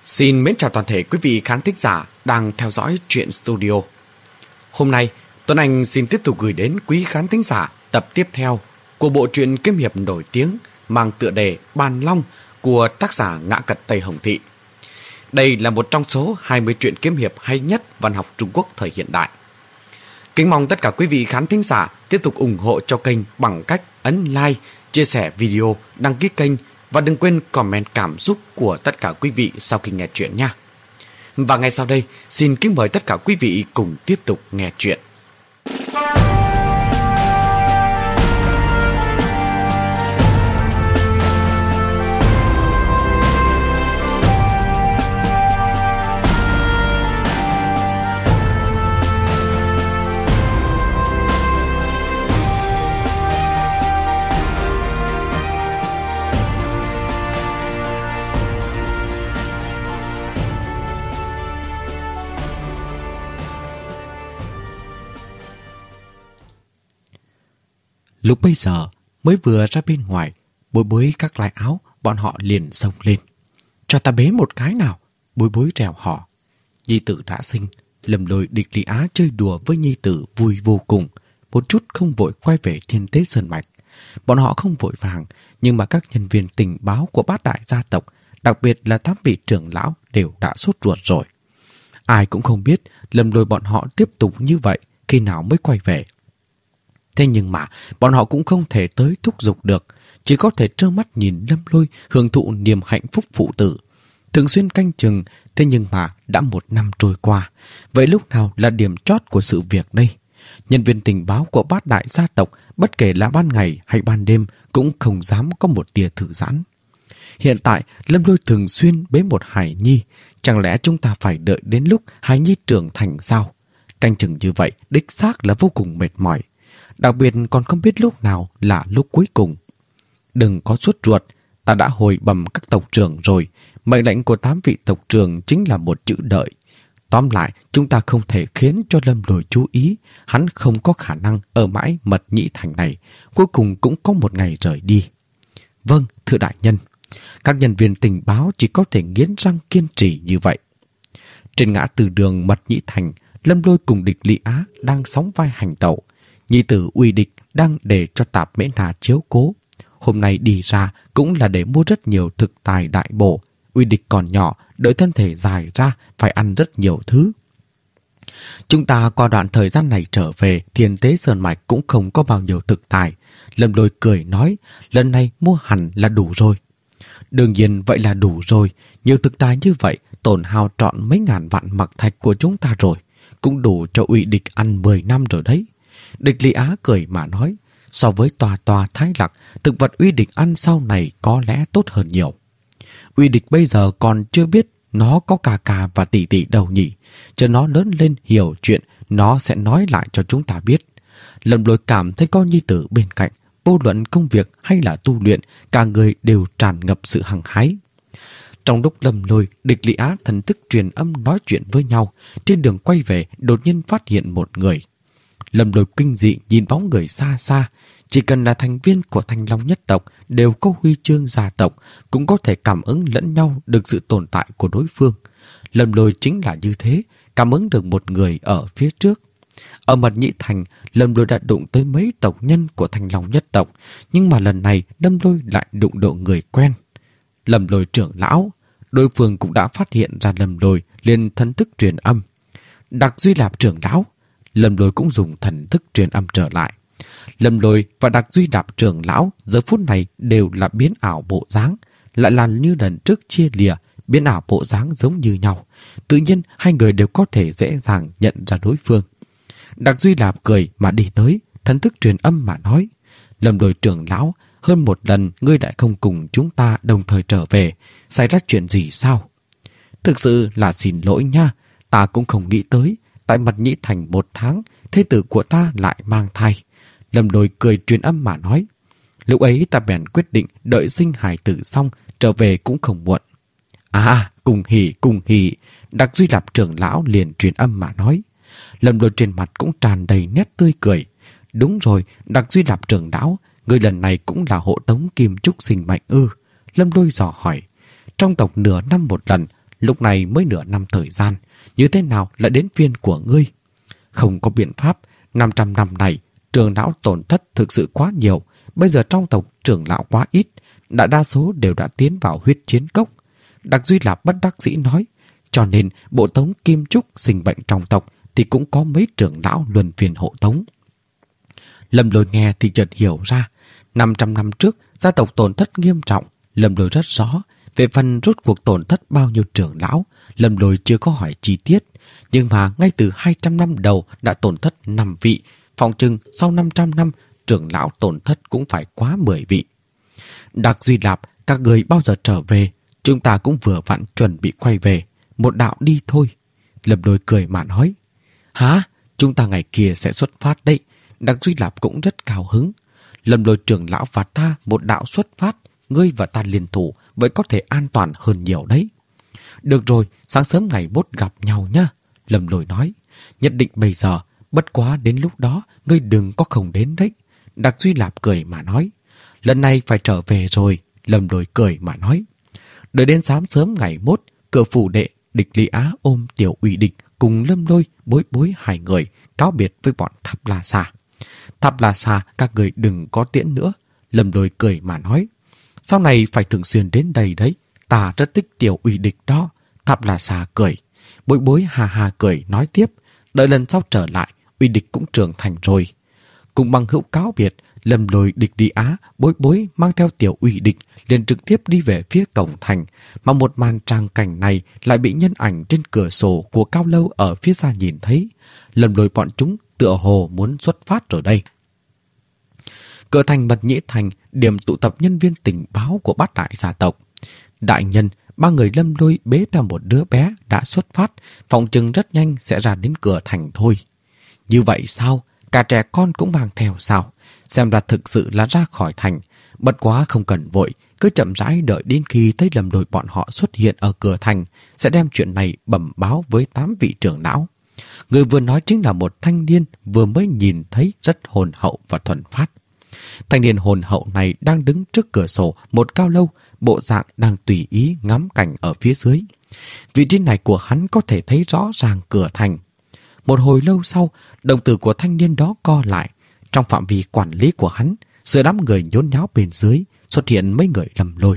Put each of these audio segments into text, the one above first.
Xin mến chào toàn thể quý vị khán thính giả đang theo dõi Truyện Studio. Hôm nay, Tuấn Anh xin tiếp tục gửi đến quý khán thính giả tập tiếp theo của bộ truyện kiếm hiệp nổi tiếng mang tựa đề Bàn Long của tác giả Ngã Cật Tây Hồng Thị. Đây là một trong số 20 truyện kiếm hiệp hay nhất văn học Trung Quốc thời hiện đại. Kính mong tất cả quý vị khán thính giả tiếp tục ủng hộ cho kênh bằng cách ấn like, chia sẻ video, đăng ký kênh và đừng quên comment cảm xúc của tất cả quý vị sau khi nghe chuyện nha. Và ngay sau đây, xin kính mời tất cả quý vị cùng tiếp tục nghe chuyện. Lúc bây giờ mới vừa ra bên ngoài, Bối Bối các lại áo, bọn họ liền xông lên. Cho ta bế một cái nào, Bối Bối rèo họ. Nhi tử đã sinh, Lâm Lôi Địch Lý Á chơi đùa với nhi tử vui vô cùng, một chút không vội quay về Thiên Tế Sơn Mạch. Bọn họ không vội vàng, nhưng mà các nhân viên tình báo của bát đại gia tộc, đặc biệt là 8 vị trưởng lão đều đã sốt ruột rồi. Ai cũng không biết Lâm Lôi bọn họ tiếp tục như vậy khi nào mới quay về. Thế nhưng mà bọn họ cũng không thể tới thúc giục được, chỉ có thể trơ mắt nhìn Lâm Lôi hưởng thụ niềm hạnh phúc phụ tử. Thường xuyên canh chừng, thế nhưng mà đã 1 năm trôi qua. Vậy lúc nào là điểm chót của sự việc đây? Nhân viên tình báo của bát đại gia tộc, bất kể là ban ngày hay ban đêm, cũng không dám có một tia thư giãn. Hiện tại, Lâm Lôi thường xuyên bế một hài nhi. Chẳng lẽ chúng ta phải đợi đến lúc hài nhi trưởng thành sao? Canh chừng như vậy, đích xác là vô cùng mệt mỏi. Đặc biệt còn không biết lúc nào là lúc cuối cùng. Đừng có sốt ruột, ta đã hồi bẩm các tộc trưởng rồi. Mệnh lệnh của 8 vị tộc trưởng chính là một chữ đợi. Tóm lại, chúng ta không thể khiến cho Lâm Lôi chú ý. Hắn không có khả năng ở mãi Mật Nhĩ Thành này. Cuối cùng cũng có một ngày rời đi. Vâng, thưa đại nhân. Các nhân viên tình báo chỉ có thể nghiến răng kiên trì như vậy. Trên ngã tư đường Mật Nhĩ Thành, Lâm Lôi cùng Địch Lý Á đang sóng vai hành tẩu. Nhi tử Uy Địch đang để cho Tạp Mễ Na chiếu cố. Hôm nay đi ra cũng là để mua rất nhiều thực tài đại bổ. Uy Địch còn nhỏ, đợi thân thể dài ra phải ăn rất nhiều thứ. Chúng ta qua đoạn thời gian này trở về Thiên Tế Sơn Mạch cũng không có bao nhiêu thực tài. Lâm Lôi cười nói, lần này mua hẳn là đủ rồi. Đương nhiên vậy là đủ rồi. Nhiều thực tài như vậy tổn hao trọn mấy ngàn vạn mặc thạch của chúng ta rồi. Cũng đủ cho Uy Địch ăn 10 năm rồi đấy. Địch Lý Á cười mà nói, so với tòa Thái Lạc, thực vật Uy Địch ăn sau này có lẽ tốt hơn nhiều. Uy Địch bây giờ còn chưa biết nó có ca và tỷ tỷ đâu nhỉ. Chờ nó lớn lên hiểu chuyện, nó sẽ nói lại cho chúng ta biết. Lâm Lôi cảm thấy có nhi tử bên cạnh, vô luận công việc hay là tu luyện, cả người đều tràn ngập sự hăng hái. Trong lúc Lâm Lôi, Địch Lý Á thần thức truyền âm nói chuyện với nhau, trên đường quay về đột nhiên phát hiện một người. Lâm Lôi kinh dị nhìn bóng người xa xa. Chỉ cần là thành viên của Thanh Long nhất tộc đều có huy chương gia tộc, cũng có thể cảm ứng lẫn nhau được sự tồn tại của đối phương. Lâm Lôi chính là như thế, cảm ứng được một người ở phía trước. Ở Mật Nhĩ Thành, Lâm Lôi đã đụng tới mấy tộc nhân của Thanh Long nhất tộc, nhưng mà lần này Lâm Lôi lại đụng độ người quen. Lâm Lôi trưởng lão, đối phương cũng đã phát hiện ra Lâm Lôi, liền thần thức truyền âm. Đặc Duy Lạp trưởng lão. Lâm Lôi cũng dùng thần thức truyền âm trở lại. Lâm Lôi và Đặc Duy Đạp trưởng lão giờ phút này đều là biến ảo bộ dáng, lại là như lần trước chia lìa, biến ảo bộ dáng giống như nhau. Tự nhiên hai người đều có thể dễ dàng nhận ra đối phương. Đặc Duy Đạp cười mà đi tới, thần thức truyền âm mà nói, Lâm Lôi trưởng lão, hơn một lần ngươi lại không cùng chúng ta đồng thời trở về, xảy ra chuyện gì sao? Thực sự là xin lỗi nha, ta cũng không nghĩ tới. Tại Mật Nhĩ Thành 1 tháng, thê tử của ta lại mang thai. Lâm Lôi cười truyền âm mà nói. Lúc ấy ta bèn quyết định đợi sinh hài tử xong, trở về cũng không muộn. À, cùng hỉ. Đặc Duy Lạp trưởng lão liền truyền âm mà nói. Lâm Lôi trên mặt cũng tràn đầy nét tươi cười. Đúng rồi, Đặc Duy Lạp trưởng lão, người lần này cũng là hộ tống kim trúc sinh mệnh ư? Lâm Lôi dò hỏi. Trong tộc nửa năm một lần, lúc này mới nửa năm thời gian, như thế nào lại đến phiên của ngươi? Không có biện pháp, 500 năm này, trưởng lão tổn thất thực sự quá nhiều. Bây giờ trong tộc trưởng lão quá ít, đại đa số đều đã tiến vào huyết chiến cốc. Đặc Duy Lạp bất đắc dĩ nói, cho nên bộ tống Kim Trúc sinh bệnh trong tộc thì cũng có mấy trưởng lão luân phiên hộ tống. Lâm Lôi nghe thì chợt hiểu ra, 500 năm trước gia tộc tổn thất nghiêm trọng. Lâm Lôi rất rõ, về phần rốt cuộc tổn thất bao nhiêu trưởng lão, Lâm Lôi chưa có hỏi chi tiết. Nhưng mà ngay từ 200 năm đầu đã tổn thất 5 vị, phòng chừng sau 500 năm trưởng lão tổn thất cũng phải quá 10 vị. Đặc Duy Lạp, các người bao giờ trở về? Chúng ta cũng vừa vặn chuẩn bị quay về, một đạo đi thôi. Lâm Lôi cười mà nói, hả? Chúng ta ngày kia sẽ xuất phát đấy. Đặc Duy Lạp cũng rất cao hứng. Lâm Lôi trưởng lão và ta một đạo xuất phát, ngươi và ta liên thủ, vậy có thể an toàn hơn nhiều đấy. Được rồi, sáng sớm ngày mốt gặp nhau nhá. Lâm Lôi nói, nhất định bây giờ, bất quá đến lúc đó, ngươi đừng có không đến đấy. Đặc Duy Lạp cười mà nói, lần này phải trở về rồi. Lâm Lôi cười mà nói, đợi đến sáng sớm ngày mốt, cửa phủ đệ, Địch Lý Á ôm Tiểu Uy Địch cùng Lâm Lôi bối bối hai người cáo biệt với bọn Tháp La Xà. Tháp La Xà, các người đừng có tiễn nữa. Lâm Lôi cười mà nói, sau này phải thường xuyên đến đây đấy, ta rất thích Tiểu Uy Địch đó. Tháp La Xà cười, bối bối hà hà cười nói tiếp, đợi lần sau trở lại, Uy Địch cũng trưởng thành rồi. Cùng bằng hữu cáo biệt, Lâm Lôi, Địch Lý Á, bối bối mang theo Tiểu Uy Địch liền trực tiếp đi về phía cổng thành, mà một màn tràng cảnh này lại bị nhân ảnh trên cửa sổ của Cao Lâu ở phía xa nhìn thấy. Lâm Lôi bọn chúng tựa hồ muốn xuất phát rồi đây. Cửa thành Mật Nhĩ Thành, điểm tụ tập nhân viên tình báo của bát đại gia tộc. Đại nhân, ba người Lâm Lôi bế theo một đứa bé đã xuất phát, phòng chừng rất nhanh sẽ ra đến cửa thành thôi. Như vậy sao? Cả trẻ con cũng mang theo sao? Xem ra thực sự là ra khỏi thành. Bất quá không cần vội, cứ chậm rãi đợi đến khi thấy Lâm Lôi bọn họ xuất hiện ở cửa thành, sẽ đem chuyện này bẩm báo với 8 vị trưởng lão. Người vừa nói chính là một thanh niên vừa mới nhìn thấy rất hồn hậu và thuần phát. Thanh niên hồn hậu này đang đứng trước cửa sổ một Cao Lâu, bộ dạng đang tùy ý ngắm cảnh ở phía dưới. Vị trí này của hắn có thể thấy rõ ràng cửa thành. Một hồi lâu sau, đồng tử của thanh niên đó co lại. Trong phạm vi quản lý của hắn, giữa đám người nhốn nháo bên dưới, xuất hiện mấy người Lâm Lôi.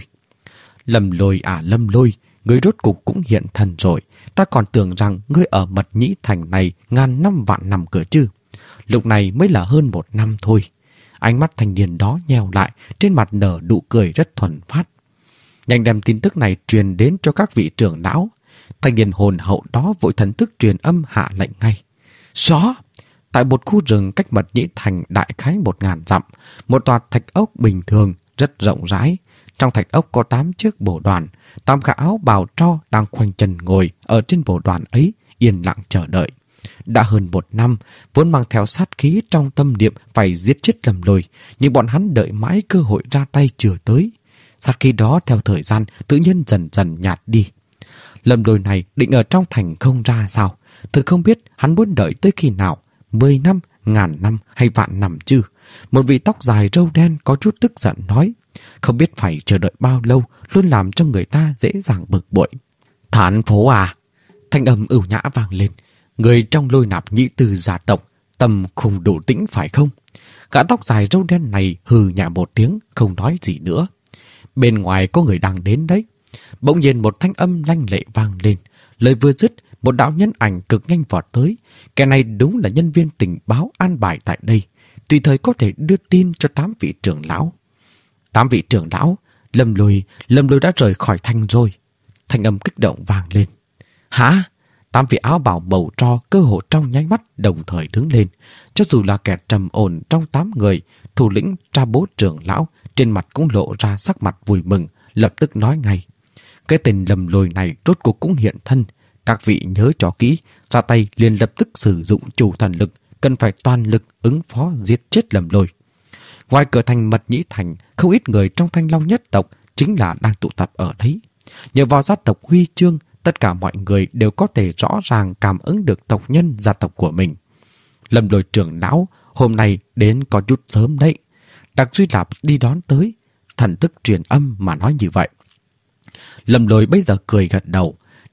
Lâm Lôi à Lâm Lôi, ngươi rốt cục cũng hiện thân rồi. Ta còn tưởng rằng ngươi ở Mật Nhĩ Thành này ngàn năm vạn năm cơ chứ. Lúc này mới là hơn 1 năm thôi. Ánh mắt thanh niên đó nheo lại, trên mặt nở nụ cười rất thuần phát. Nhanh đem tin tức này truyền đến cho các vị trưởng lão. Thanh niên hồn hậu đó vội thần thức truyền âm hạ lệnh ngay. Rõ! Tại một khu rừng cách Mật Nhĩ Thành đại khái 1000 dặm, một tòa thạch ốc bình thường, rất rộng rãi. Trong thạch ốc có 8 chiếc bồ đoàn, 8 gã áo bào tro đang khoanh chân ngồi ở trên bồ đoàn ấy, yên lặng chờ đợi. Đã hơn 1 năm, vốn mang theo sát khí trong tâm niệm phải giết chết Lâm Lôi, nhưng bọn hắn đợi mãi cơ hội ra tay chưa tới. Sát khí đó theo thời gian tự nhiên dần dần nhạt đi. Lâm Lôi này định ở trong thành không ra sao? Thực không biết hắn muốn đợi tới khi nào, 10 năm, 1000 năm hay vạn năm chứ? Một vị tóc dài râu đen có chút tức giận nói, không biết phải chờ đợi bao lâu, luôn làm cho người ta dễ dàng bực bội. Thản phố à? Thanh âm ưu nhã vang lên. Người trong Lôi Nạp nhị từ gia tộc, tâm không đủ tĩnh phải không? Gã tóc dài râu đen này hừ nhả một tiếng, không nói gì nữa. Bên ngoài có người đang đến đấy. Bỗng nhiên một thanh âm lanh lệ vang lên. Lời vừa dứt, một đạo nhân ảnh cực nhanh vọt tới. Kẻ này đúng là nhân viên tình báo an bài tại đây, tùy thời có thể đưa tin cho 8 vị trưởng lão. 8 vị trưởng lão? Lâm Lôi đã rời khỏi thành rồi. Thanh âm kích động vang lên. Hả? 8 vị áo bào màu tro cơ hồ trong nháy mắt đồng thời đứng lên. Cho dù là kẻ trầm ổn trong 8 người, thủ lĩnh Tra Bố trưởng lão trên mặt cũng lộ ra sắc mặt vui mừng, lập tức nói ngay. Cái tên Lâm Lôi này rốt cuộc cũng hiện thân. Các vị nhớ cho kỹ, ra tay liền lập tức sử dụng chủ thần lực, cần phải toàn lực ứng phó giết chết Lâm Lôi. Ngoài cửa thành Mật Nhĩ Thành, không ít người trong Thanh Long nhất tộc chính là đang tụ tập ở đấy. Nhờ vào gia tộc huy chương, tất cả mọi người đều có thể rõ ràng cảm ứng được tộc nhân gia tộc của mình. Lâm Lôi trưởng lão hôm nay đến có chút sớm đấy. Đặc Duy Lạp đi đón tới, thần thức truyền âm mà nói như vậy. Lâm Lôi bây giờ cười gật đầu.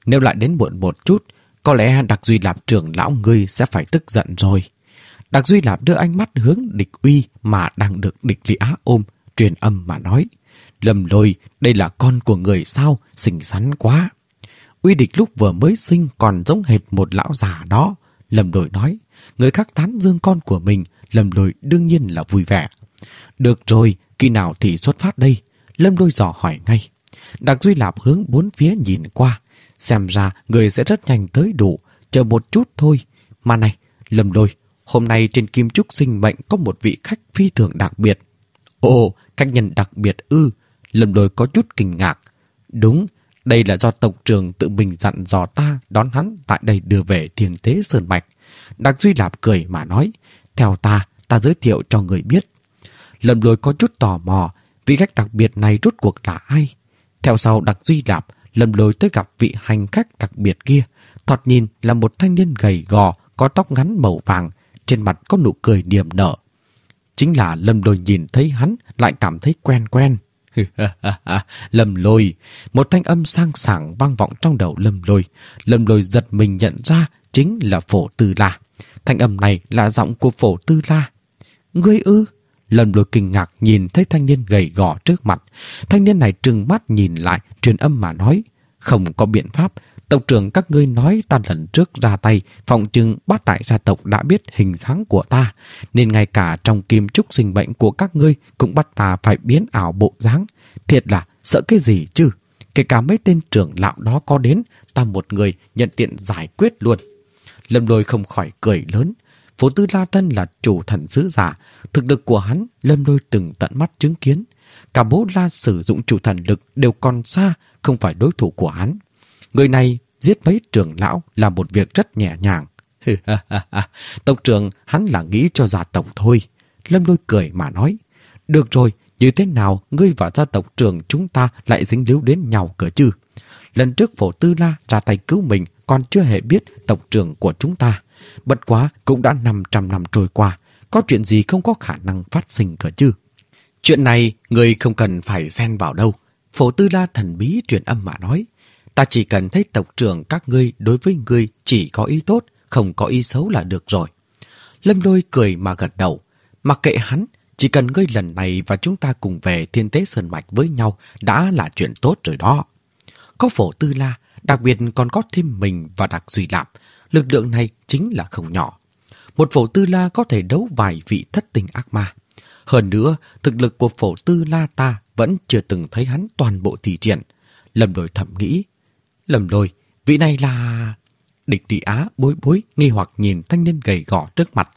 Nếu lại đến muộn một chút, có lẽ Đặc Duy Lạp trưởng lão ngươi sẽ phải tức giận rồi. Đặc Duy Lạp đưa ánh mắt hướng Địch Uy mà đang được Địch Lý Á ôm, truyền âm mà nói. Lâm Lôi, đây là con của người sao, xinh xắn quá. Uy Địch lúc vừa mới sinh còn giống hệt một lão già đó. Lâm Lôi nói, người khác tán dương con của mình, Lâm Lôi đương nhiên là vui vẻ. Được rồi, khi nào thì xuất phát đây? Lâm Lôi dò hỏi ngay. Đặc Duy Lạp hướng bốn phía nhìn qua. Xem ra người sẽ rất nhanh tới đủ, chờ một chút thôi. Mà này, Lâm Lôi, hôm nay trên Kim Trúc Sinh Mệnh có một vị khách phi thường đặc biệt. Ồ, khách nhân đặc biệt ư? Lâm Lôi có chút kinh ngạc. Đúng, đây là do tộc trưởng tự mình dặn dò ta đón hắn tại đây đưa về Thiên Tế Sơn Mạch. Đặc Duy Lạp cười mà nói, theo ta giới thiệu cho người biết. Lâm Lôi có chút tò mò, vị khách đặc biệt này rốt cuộc là ai? Theo sau Đặc Duy Lạp, Lâm Lôi tới gặp vị hành khách đặc biệt kia. Thoạt nhìn là một thanh niên gầy gò, có tóc ngắn màu vàng, trên mặt có nụ cười niềm nở. Chính là Lâm Lôi nhìn thấy hắn lại cảm thấy quen quen. Lâm Lôi, một thanh âm sang sảng vang vọng trong đầu Lâm Lôi. Lâm Lôi giật mình nhận ra chính là Phổ Tư La. Thanh âm này là giọng của Phổ Tư La. Ngươi ư? Lâm Lôi kinh ngạc nhìn thấy thanh niên gầy gò trước mặt. Thanh niên này trừng mắt nhìn lại, truyền âm mà nói. Không có biện pháp, tộc trưởng các ngươi nói ta lần trước ra tay, phòng chừng bát đại gia tộc đã biết hình dáng của ta, nên ngay cả trong Kim Trúc Sinh Mệnh của các ngươi cũng bắt ta phải biến ảo bộ dáng. Thiệt là sợ cái gì chứ? Kể cả mấy tên trưởng lão đó có đến, ta một người nhận tiện giải quyết luôn. Lâm Lôi không khỏi cười lớn. Phổ Tư La Tân là chủ thần sứ giả, thực lực của hắn Lâm Lôi từng tận mắt chứng kiến. Cả bố La sử dụng chủ thần lực đều còn xa, không phải đối thủ của hắn. Người này giết mấy trưởng lão là một việc rất nhẹ nhàng. Tộc trưởng hắn là nghĩ cho gia tộc thôi. Lâm Lôi cười mà nói. Được rồi, như thế nào ngươi và gia tộc trưởng chúng ta lại dính líu đến nhau cơ chứ? Lần trước Phổ Tư La ra tay cứu mình còn chưa hề biết tộc trưởng của chúng ta. Bất quá cũng đã 500 năm trôi qua, có chuyện gì không có khả năng phát sinh cơ chứ? Chuyện này ngươi không cần phải xen vào đâu. Phổ Tư La thần bí truyền âm mà nói. Ta chỉ cần thấy tộc trưởng các ngươi đối với ngươi chỉ có ý tốt, không có ý xấu là được rồi. Lâm Lôi cười mà gật đầu. Mặc kệ hắn, chỉ cần ngươi lần này và chúng ta cùng về Thiên Tế Sơn Mạch với nhau đã là chuyện tốt rồi đó. Có Phổ Tư La, đặc biệt còn có thêm mình và Đặc Duy Lạp. Lực lượng này chính là không nhỏ. Một Phổ Tư La có thể đấu vài vị thất tình ác ma. Hơn nữa, thực lực của Phổ Tư La ta vẫn chưa từng thấy hắn toàn bộ thi triển. Lâm Lôi thầm nghĩ. Lâm Lôi, vị này là... Địch Lý Á bối bối nghi hoặc nhìn thanh niên gầy gò trước mặt.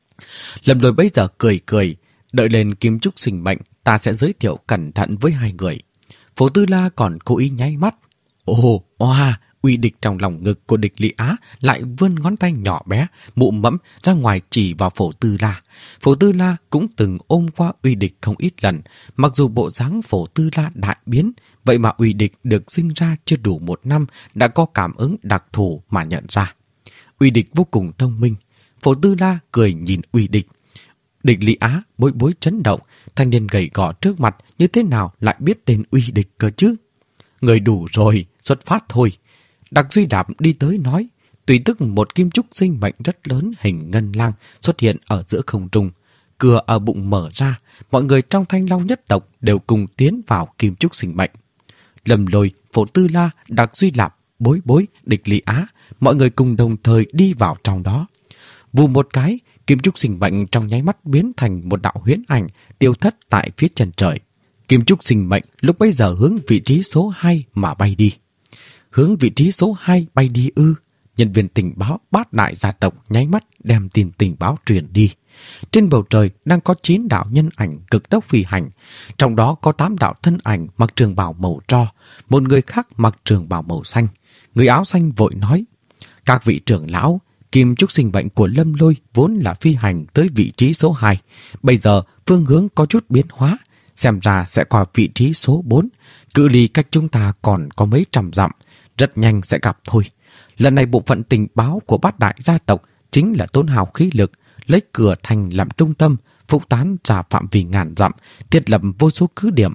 Lâm Lôi bấy giờ cười, đợi lên Kim Trúc Sinh Mệnh ta sẽ giới thiệu cẩn thận với hai người. Phổ Tư La còn cố ý nháy mắt. Ồ, oa, Uy Địch trong lòng ngực của Địch Lý Á lại vươn ngón tay nhỏ bé, mụ mẫm ra ngoài chỉ vào Phổ Tư La. Phổ Tư La cũng từng ôm qua Uy Địch không ít lần, mặc dù bộ dáng Phổ Tư La đại biến, vậy mà Uy Địch được sinh ra chưa đủ 1 năm đã có cảm ứng đặc thù mà nhận ra. Uy Địch vô cùng thông minh. Phổ Tư La cười nhìn Uy Địch. Địch Lý Á bối bối chấn động, thanh niên gầy gò trước mặt như thế nào lại biết tên Uy Địch cơ chứ? Người đủ rồi, xuất phát thôi. Đặc Duy Đạp đi tới nói. Tùy tức một kim trúc sinh mệnh rất lớn hình ngân lang xuất hiện ở giữa không trung. Cửa ở bụng mở ra, mọi người trong Thanh Long nhất tộc đều cùng tiến vào kim trúc sinh mệnh. Lâm Lôi, Phổ Tư La, Đặc Duy Lạp, bối bối, Địch Lý Á, mọi người cùng đồng thời đi vào trong đó. Vù một cái, kim trúc sinh mệnh trong nháy mắt biến thành một đạo huyễn ảnh tiêu thất tại phía chân trời. Kim trúc sinh mệnh lúc bấy giờ hướng vị trí số 2 mà bay đi. Hướng vị trí số 2 bay đi ư? Nhân viên tình báo bát đại gia tộc nháy mắt đem tin tình báo truyền đi. Trên bầu trời đang có 9 đạo nhân ảnh cực tốc phi hành, trong đó có 8 đạo thân ảnh mặc trường bào màu tro, một người khác mặc trường bào màu xanh. Người áo xanh vội nói: các vị trưởng lão, kim trúc sinh mệnh của Lâm Lôi vốn là phi hành tới vị trí số 2, bây giờ phương hướng có chút biến hóa, xem ra sẽ qua vị trí số 4. Cự ly cách chúng ta còn có mấy trăm dặm, rất nhanh sẽ gặp thôi. Lần này bộ phận tình báo của bát đại gia tộc chính là tốn hào khí lực, lấy cửa thành làm trung tâm, phục tán ra phạm vi ngàn dặm, thiết lập vô số cứ điểm.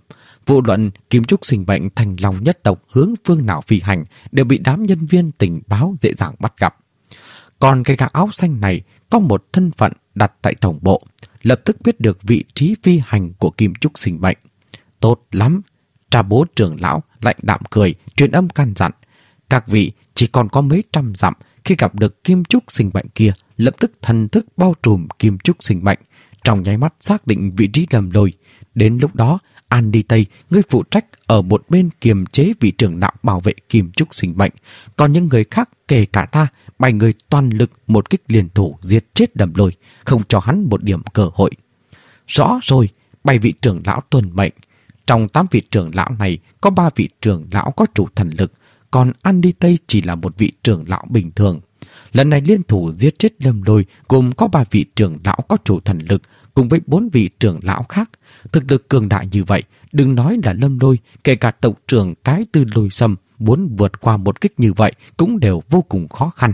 Vô luận Kim Trúc Sinh Mệnh, Thành Long nhất tộc hướng phương nào phi hành đều bị đám nhân viên tình báo dễ dàng bắt gặp. Còn cái gã áo xanh này có một thân phận đặt tại tổng bộ, lập tức biết được vị trí phi hành của Kim Trúc Sinh Mệnh. Tốt lắm, Tra Bố trưởng lão lạnh đạm cười, truyền âm căn dặn. Các vị chỉ còn có mấy trăm dặm, khi gặp được Kim Trúc Sinh Mệnh kia, lập tức thần thức bao trùm Kim Trúc Sinh Mệnh, trong nháy mắt xác định vị trí Lâm Lôi. Đến lúc đó, An Đi Tây, ngươi phụ trách ở một bên kiềm chế vị trưởng lão bảo vệ Kim Trúc Sinh Mệnh, còn những người khác kể cả ta, 7 người toàn lực một kích liên thủ giết chết Lâm Lôi, không cho hắn một điểm cơ hội. Rõ rồi, 7 vị trưởng lão tuân mệnh. Trong 8 vị trưởng lão này có 3 vị trưởng lão có chủ thần lực, còn An Đi Tây chỉ là một vị trưởng lão bình thường. Lần này liên thủ giết chết Lâm Lôi gồm có 3 vị trưởng lão có chủ thần lực cùng với 4 vị trưởng lão khác. Thực lực cường đại như vậy, đừng nói là Lâm Lôi, kể cả tộc trưởng Cái Tư Lôi Sâm muốn vượt qua một kích như vậy cũng đều vô cùng khó khăn.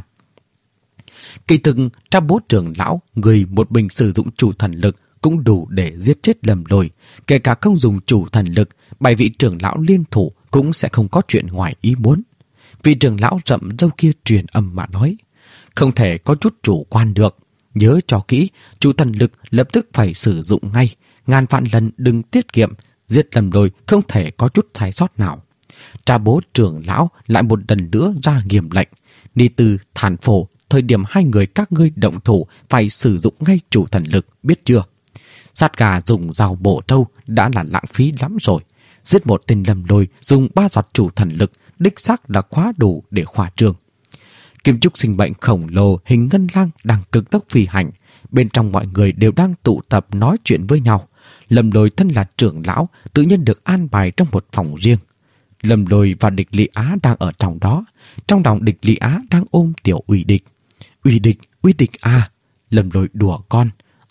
Kỳ thực, Tra Bố trưởng lão, người một mình sử dụng chủ thần lực cũng đủ để giết chết Lâm Lôi. Kể cả không dùng chủ thần lực, 7 vị trưởng lão liên thủ cũng sẽ không có chuyện ngoài ý muốn. Vị trưởng lão rậm râu kia truyền âm mà nói, không thể có chút chủ quan được. Nhớ cho kỹ, chủ thần lực lập tức phải sử dụng ngay. Ngàn vạn lần đừng tiết kiệm, giết Lâm Lôi không thể có chút sai sót nào. Tra Bố trưởng lão lại một lần nữa ra nghiêm lệnh. Ni Tư, Thản Phổ, thời điểm 2 người các ngươi động thủ phải sử dụng ngay chủ thần lực, biết chưa? Sát gà dùng dao bổ trâu đã là lãng phí lắm rồi. Giết một tên Lâm Lôi dùng 3 giọt chủ thần lực đích xác là quá đủ để khoa trương. Kim Trúc Sinh Mệnh khổng lồ hình ngân lang đang cực tốc phi hành. Bên trong mọi người đều đang tụ tập nói chuyện với nhau. Lâm Lôi thân là trưởng lão, tự nhiên được an bài trong một phòng riêng. Lâm Lôi và Địch Lý Á đang ở trong đó. Trong lòng Địch Lý Á đang ôm tiểu Uy Địch. Uy Địch à! Lâm Lôi đùa con.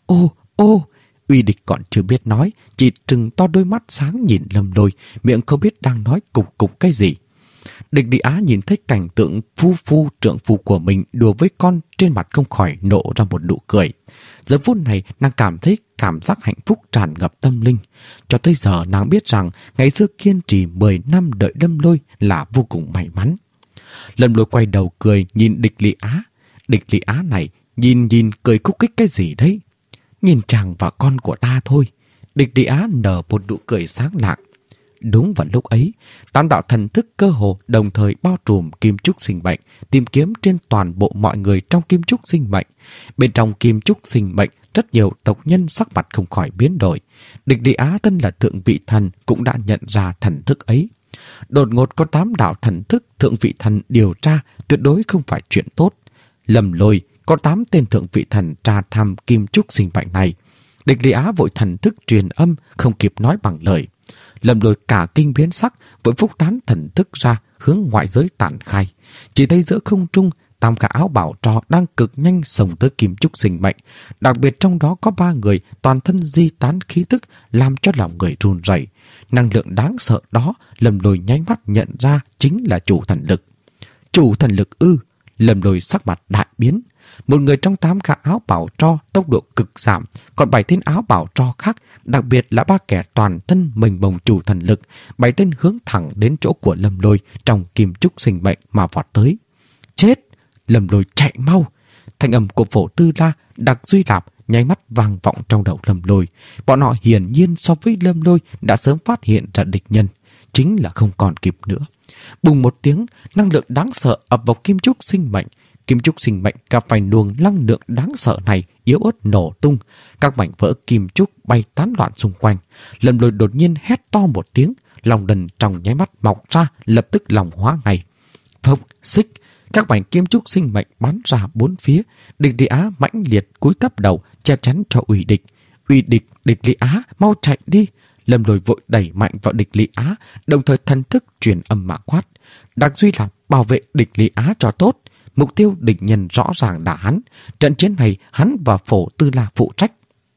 Ô! Uy Địch còn chưa biết nói, chỉ trừng to đôi mắt sáng nhìn Lâm Lôi, miệng không biết đang nói cục cái gì. Địch Lý Á nhìn thấy cảnh tượng trượng phu của mình đùa với con, trên mặt không khỏi nộ ra một nụ cười. Giờ phút này nàng cảm thấy cảm giác hạnh phúc tràn ngập tâm linh. Cho tới giờ nàng biết rằng ngày xưa kiên trì 10 năm đợi Lâm Lôi là vô cùng may mắn. Lâm Lôi quay đầu cười nhìn Địch Lý Á. Địch Lý Á này nhìn cười khúc khích cái gì đấy? Nhìn chàng và con của ta thôi. Địch Lý Á nở một nụ cười sáng lạng. Đúng vào lúc ấy, 8 đạo thần thức cơ hồ đồng thời bao trùm Kim Trúc Sinh Mệnh, tìm kiếm trên toàn bộ mọi người trong Kim Trúc Sinh Mệnh. Bên trong Kim Trúc Sinh Mệnh, rất nhiều tộc nhân sắc mặt không khỏi biến đổi. Địch Lý Á thân là thượng vị thần cũng đã nhận ra thần thức ấy. Đột ngột có 8 đạo thần thức thượng vị thần điều tra, tuyệt đối không phải chuyện tốt. Lầm Lôi có 8 tên thượng vị thần tra thăm Kim Trúc Sinh Mệnh này. Địch Lý Á vội thần thức truyền âm, không kịp nói bằng lời. Lâm Lôi cả kinh biến sắc, vội phúc tán thần thức ra hướng ngoại giới tản khai. Chỉ thấy giữa không trung, 8 cả áo bảo trò đang cực nhanh xông tới Kim Trúc Sinh Mệnh. Đặc biệt trong đó có 3 người toàn thân di tán khí tức, làm cho lòng người run rẩy. Năng lượng đáng sợ đó, Lâm Lôi nháy mắt nhận ra chính là chủ thần lực. Chủ thần lực ư? Lâm Lôi sắc mặt đại biến. Một người trong 8 gã áo bảo tro tốc độ cực giảm, còn 7 tên áo bảo tro khác, đặc biệt là 3 kẻ toàn thân mênh mông chủ thần lực, 7 tên hướng thẳng đến chỗ của Lâm Lôi trong Kim Trúc Sinh Mệnh mà vọt tới. Chết! Lâm Lôi chạy mau! Thanh âm của Phổ Tư La, Đặc Duy Lạp nháy mắt vang vọng trong đầu Lâm Lôi. Bọn họ hiển nhiên so với Lâm Lôi đã sớm phát hiện ra địch nhân, chính là không còn kịp nữa. Bùng một tiếng, năng lượng đáng sợ ập vào Kim Trúc Sinh Mệnh. Kim Trúc Sinh Mệnh gặp phải luồng năng lượng đáng sợ này yếu ớt nổ tung, các mảnh vỡ kim trúc bay tán loạn xung quanh. Lâm Lôi đột nhiên hét to một tiếng, lòng đần trong nháy mắt mọc ra, lập tức lòng hóa ngay. Phốc, xích, các mảnh kim trúc sinh mệnh bắn ra 4 phía. Địch Lý Á mãnh liệt cúi thấp đầu che chắn cho Uy Địch. Uy Địch, Địch Lý Á, mau chạy đi! Lâm Lôi vội đẩy mạnh vào Địch Lý Á, đồng thời thần thức truyền âm mà quát. Đặc Duy Lạp bảo vệ Địch Lý Á cho tốt. Mục tiêu địch nhân rõ ràng là hắn. Trận chiến này hắn và Phổ Tư La phụ trách.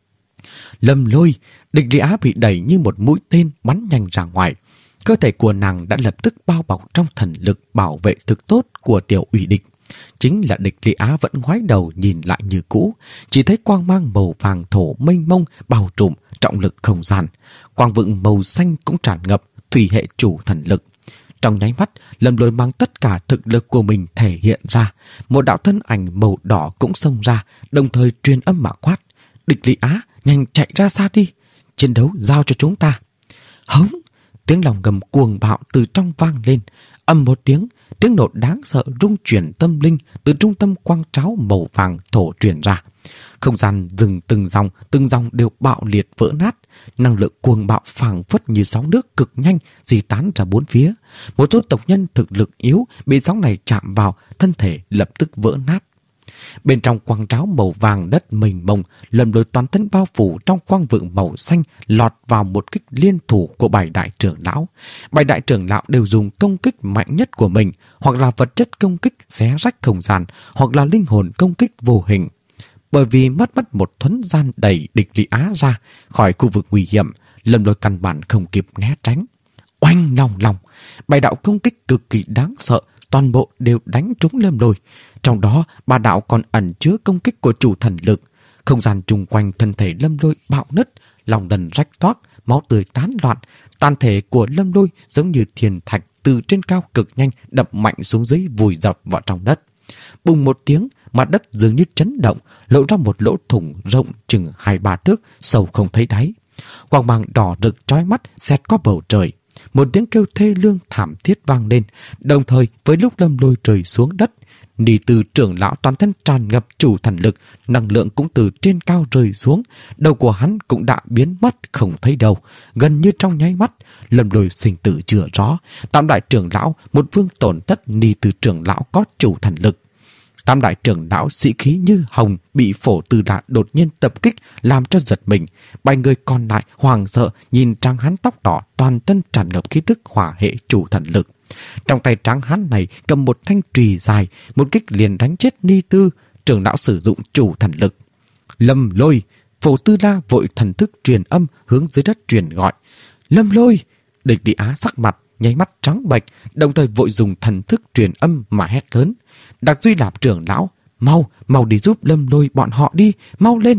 Lâm Lôi, Địch Lý Á bị đẩy như một mũi tên bắn nhanh ra ngoài. Cơ thể của nàng đã lập tức bao bọc trong thần lực bảo vệ thực tốt của tiểu Uy Địch. Chính là Địch Lý Á vẫn ngoái đầu nhìn lại như cũ, chỉ thấy quang mang màu vàng thổ mênh mông bao trùm trọng lực không gian. quang vựng màu xanh cũng tràn ngập thủy hệ chủ thần lực. Trong nháy mắt, Lâm Lôi mang tất cả thực lực của mình thể hiện ra. Một đạo thân ảnh màu đỏ cũng xông ra, đồng thời truyền âm mà quát: "Địch Lý Á, nhanh chạy ra xa đi! Chiến đấu giao cho chúng ta!" Hống! Tiếng lòng gầm cuồng bạo từ trong vang lên. Ầm một tiếng nổ đáng sợ rung chuyển tâm linh từ trung tâm quang tráo màu vàng thổ truyền ra. Không gian dừng từng dòng đều bạo liệt vỡ nát. Năng lượng cuồng bạo phảng phất như sóng nước cực nhanh di tán ra bốn phía. Một số tộc nhân thực lực yếu bị sóng này chạm vào, thân thể lập tức vỡ nát. Bên trong quang tráo màu vàng đất mênh mông, Lâm Lôi toàn thân bao phủ trong quang vựng màu xanh, lọt vào một kích liên thủ của 7 đại trưởng lão. 7 đại trưởng lão đều dùng công kích mạnh nhất của mình, hoặc là vật chất công kích xé rách không gian, hoặc là linh hồn công kích vô hình. Bởi vì mất một thuấn gian đẩy Địch Lý Á ra khỏi khu vực nguy hiểm, Lâm Lôi căn bản không kịp né tránh. Oanh long long, 7 đạo công kích cực kỳ đáng sợ, toàn bộ đều đánh trúng Lâm Lôi. Trong đó, 3 đạo còn ẩn chứa công kích của chủ thần lực. Không gian chung quanh thân thể Lâm Lôi bạo nứt, lòng đần rách toác, máu tươi tán loạn. Tàn thể của Lâm Lôi giống như thiên thạch từ trên cao cực nhanh đập mạnh xuống dưới, vùi dập vào trong đất. Bùng một tiếng, mặt đất dường như chấn động, lộ ra một lỗ thủng rộng chừng 2-3 thước, sâu không thấy đáy. Quang mang đỏ rực chói mắt xẹt qua bầu trời. Một tiếng kêu thê lương thảm thiết vang lên, đồng thời với lúc Lâm Lôi rơi xuống đất, Ni Tư trưởng lão toàn thân tràn ngập chủ thần lực, năng lượng cũng từ trên cao rơi xuống, đầu của hắn cũng đã biến mất không thấy đâu. Gần như trong nháy mắt, Lâm Lôi sinh tử chưa rõ. Tam đại trưởng lão một vương tổn thất, Ni Tư trưởng lão có chủ thần lực. Tam đại trưởng lão sĩ khí như hồng bị Phổ Tư La đột nhiên tập kích làm cho giật mình. 7 người còn lại hoảng sợ nhìn Tráng Hán tóc đỏ toàn thân tràn ngập khí tức hỏa hệ chủ thần lực. Trong tay Tráng Hán này cầm một thanh chùy dài, một kích liền đánh chết Ni Tư. Trưởng lão sử dụng chủ thần lực. Lâm Lôi! Phổ Tư La vội thần thức truyền âm hướng dưới đất truyền gọi. Lâm Lôi! Địch Lý Á sắc mặt nháy mắt trắng bệch, đồng thời vội dùng thần thức truyền âm mà hét lớn. Đặc Duy Lạp trưởng lão, mau đi giúp Lâm Lôi bọn họ đi, mau lên.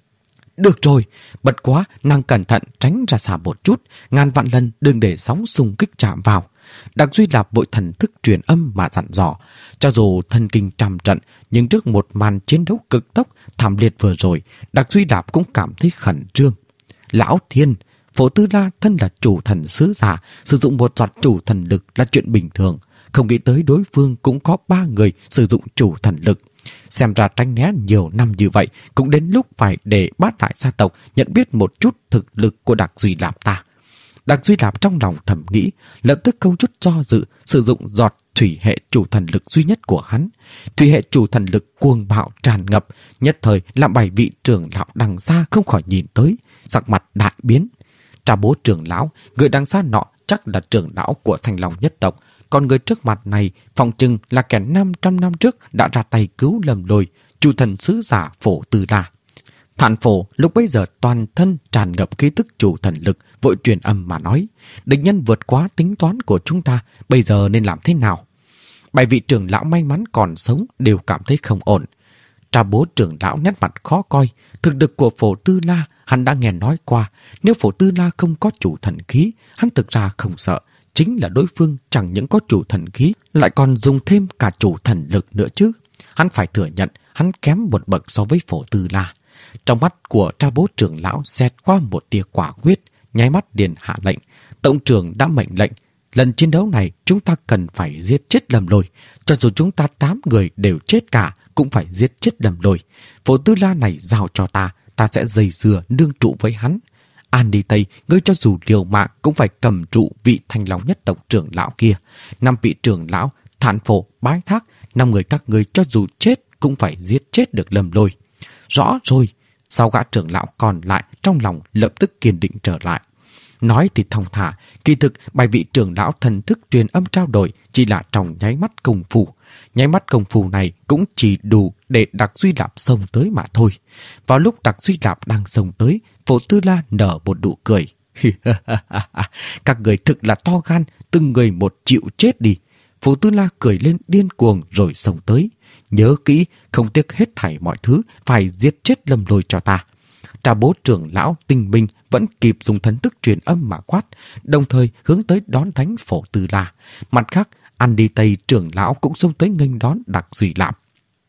Được rồi, bật quá, nàng cẩn thận tránh ra xa một chút, ngàn vạn lần đừng để sóng xung kích chạm vào. Đặc Duy Lạp vội thần thức truyền âm mà dặn dò. Cho dù thân kinh trăm trận, nhưng trước một màn chiến đấu cực tốc thảm liệt vừa rồi, Đặc Duy Lạp cũng cảm thấy khẩn trương. Lão Thiên! Phổ Tư La thân là chủ thần sứ giả, sử dụng một giọt chủ thần lực là chuyện bình thường. Không nghĩ tới đối phương cũng có 3 người sử dụng chủ thần lực. Xem ra tránh né nhiều năm như vậy, cũng đến lúc phải để Bát Đại gia tộc nhận biết một chút thực lực của Đặc Duy Lạp ta. Đặc Duy Lạp trong lòng thầm nghĩ, lập tức không chút do dự sử dụng giọt thủy hệ chủ thần lực duy nhất của hắn. Thủy hệ chủ thần lực cuồng bạo tràn ngập, nhất thời làm 7 vị trưởng lão đằng xa không khỏi nhìn tới, sắc mặt đại biến. Trà bố trưởng lão, người đằng xa nọ chắc là trưởng lão của Thanh Long nhất tộc, còn người trước mặt này phòng chừng là kẻ 500 năm trước đã ra tay cứu Lâm Lôi, chủ thần sứ giả Phổ Tư La. Thản Phổ lúc bấy giờ toàn thân tràn ngập khí tức chủ thần lực, vội truyền âm mà nói: địch nhân vượt quá tính toán của chúng ta, bây giờ nên làm thế nào? 7 vị trưởng lão may mắn còn sống đều cảm thấy không ổn. Trà bố trưởng lão nét mặt khó coi, thực lực của Phổ Tư La hắn đã nghe nói qua, nếu Phổ Tư La không có chủ thần khí, hắn thực ra không sợ. Chính là đối phương chẳng những có chủ thần khí, lại còn dùng thêm cả chủ thần lực nữa chứ. Hắn phải thừa nhận hắn kém một bậc so với Phổ Tư La. Trong mắt của Tra bố trưởng lão xẹt qua một tia quả quyết, nháy mắt liền hạ lệnh. Tổng trưởng đã mệnh lệnh, lần chiến đấu này chúng ta cần phải giết chết Lâm Lôi. Cho dù chúng ta 8 người đều chết cả, cũng phải giết chết Lâm Lôi. Phổ Tư La này giao cho ta sẽ dây dưa nương trụ với hắn. An đi Tây, ngươi cho dù liều mạng cũng phải cầm trụ vị Thanh Long nhất tộc trưởng lão kia. 5 vị trưởng lão, Thản Phổ, Bái Thác, 5 người các ngươi cho dù chết cũng phải giết chết được Lâm Lôi. Rõ rồi. Sau gã trưởng lão còn lại trong lòng lập tức kiên định trở lại. Nói thì thong thả, kỳ thực 7 vị trưởng lão thần thức truyền âm trao đổi chỉ là trong nháy mắt công phu. Nháy mắt công phu này cũng chỉ đủ để Đặc Duy Lạp xông tới mà thôi. Vào lúc Đặc Duy Lạp đang xông tới, Phổ Tư La nở một nụ cười. Các người thực là to gan, từng người một chịu chết đi. Phổ Tư La cười lên điên cuồng rồi xông tới. Nhớ kỹ, không tiếc hết thảy mọi thứ, phải giết chết Lâm Lôi cho ta. Trà Bố trưởng lão tinh minh vẫn kịp dùng thần thức truyền âm mà quát, đồng thời hướng tới đón đánh Phổ Tư La. Mặt khác, An Đi Tây trưởng lão cũng xông tới nghênh đón Đặc Duy Lạp.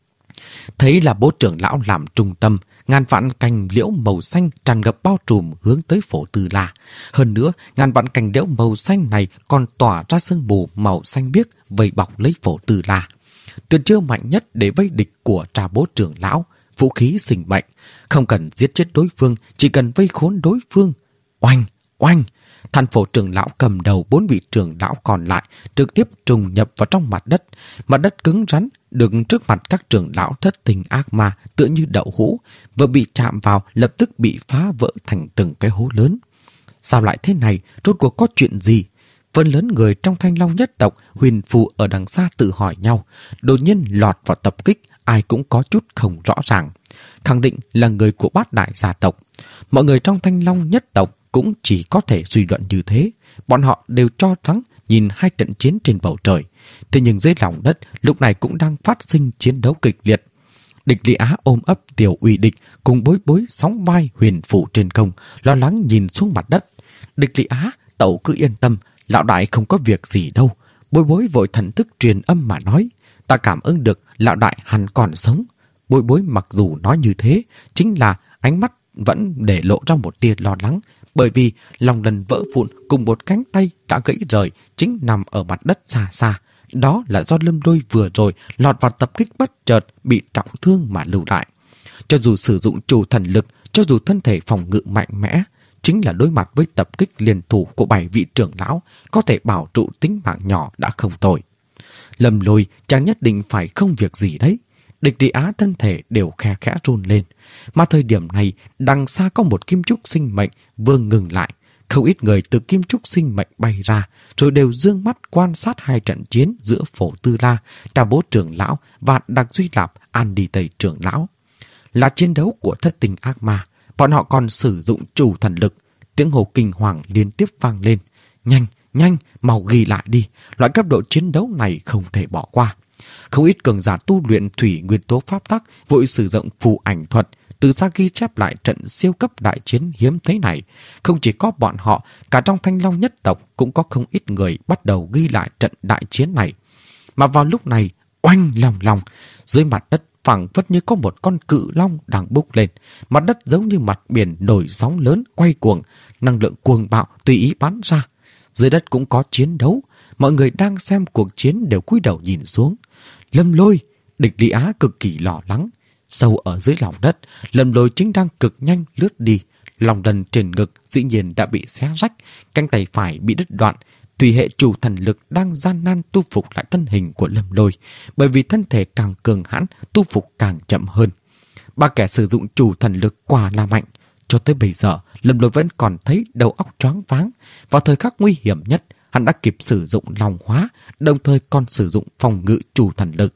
Thấy là Bố trưởng lão làm trung tâm, ngàn vạn cành liễu màu xanh tràn ngập bao trùm hướng tới Phổ Tư La. Hơn nữa, ngàn vạn cành liễu màu xanh này còn tỏa ra sương mù màu xanh biếc vây bọc lấy Phổ Tư La. Tuyệt chiêu mạnh nhất để vây địch của Trà Bố trưởng lão, vũ khí sinh mệnh, không cần giết chết đối phương, chỉ cần vây khốn đối phương. Oanh, oanh! Than Phổ trưởng lão cầm đầu 4 vị trưởng lão còn lại trực tiếp trùng nhập vào trong mặt đất cứng rắn, đứng trước mặt các trưởng lão thất tình ác ma tựa như đậu hũ, vừa bị chạm vào lập tức bị phá vỡ thành từng cái hố lớn. Sao lại thế này? Rốt cuộc có chuyện gì? Phần lớn người trong Thanh Long nhất tộc huyền phù ở đằng xa tự hỏi nhau, đột nhiên lọt vào tập kích, ai cũng có chút không rõ ràng. Khẳng định là người của Bát Đại gia tộc. Mọi người trong Thanh Long nhất tộc cũng chỉ có thể suy luận như thế. Bọn họ đều cho thắng nhìn hai trận chiến trên bầu trời. Thế nhưng dưới lòng đất lúc này cũng đang phát sinh chiến đấu kịch liệt. Địch Lý Á ôm ấp Tiểu Uy Địch cùng Bối Bối sóng vai huyền phủ trên không, lo lắng nhìn xuống mặt đất. Địch Lý Á, tẩu cứ yên tâm, lão đại không có việc gì đâu. Bối Bối vội thần thức truyền âm mà nói, ta cảm ứng được lão đại hẳn còn sống. Bối Bối mặc dù nói như thế, chính là ánh mắt vẫn để lộ ra một tia lo lắng, bởi vì lòng lần vỡ vụn cùng một cánh tay đã gãy rời chính nằm ở mặt đất xa xa. Đó là do Lâm Lôi vừa rồi lọt vào tập kích bất chợt bị trọng thương mà lưu lại. Cho dù sử dụng chủ thần lực, cho dù thân thể phòng ngự mạnh mẽ, chính là đối mặt với tập kích liên thủ của 7 vị trưởng lão, có thể bảo trụ tính mạng nhỏ đã không tồi. Lâm Lôi chẳng nhất định phải không việc gì đấy. Địch Lý Á thân thể đều khe khẽ run lên. Mà thời điểm này, đằng xa có một kim trúc sinh mệnh vừa ngừng lại. Không ít người từ kim trúc sinh mệnh bay ra, rồi đều dương mắt quan sát hai trận chiến giữa Phổ Tư La, Trà Bố trưởng lão và Đặc Duy Lạp, An Đi Tây trưởng lão. Là chiến đấu của thất tình ác ma, bọn họ còn sử dụng chủ thần lực. Tiếng hô kinh hoàng liên tiếp vang lên. Nhanh, nhanh, mau ghi lại đi, loại cấp độ chiến đấu này không thể bỏ qua. Không ít cường giả tu luyện thủy nguyên tố pháp tắc vội sử dụng phù ảnh thuật, từ xa ghi chép lại trận siêu cấp đại chiến hiếm thấy này. Không chỉ có bọn họ, cả trong Thanh Long nhất tộc cũng có không ít người bắt đầu ghi lại trận đại chiến này. Mà vào lúc này, oanh lòng lòng, dưới mặt đất phảng phất như có một con cự long đang bốc lên. Mặt đất giống như mặt biển nổi sóng lớn quay cuồng, năng lượng cuồng bạo tùy ý bắn ra. Dưới đất cũng có chiến đấu, mọi người đang xem cuộc chiến đều cúi đầu nhìn xuống. Lâm Lôi, Địch Lý Á cực kỳ lo lắng. Sâu ở dưới lòng đất, Lâm Lôi chính đang cực nhanh lướt đi. Lòng đần trên ngực dĩ nhiên đã bị xé rách, cánh tay phải bị đứt đoạn. Tùy hệ chủ thần lực đang gian nan tu phục lại thân hình của Lâm Lôi, bởi vì thân thể càng cường hãn, tu phục càng chậm hơn. Ba kẻ sử dụng chủ thần lực quả là mạnh. Cho tới bây giờ, Lâm Lôi vẫn còn thấy đầu óc choáng váng. Vào thời khắc nguy hiểm nhất, hắn đã kịp sử dụng lòng hóa, đồng thời còn sử dụng phòng ngự chủ thần lực.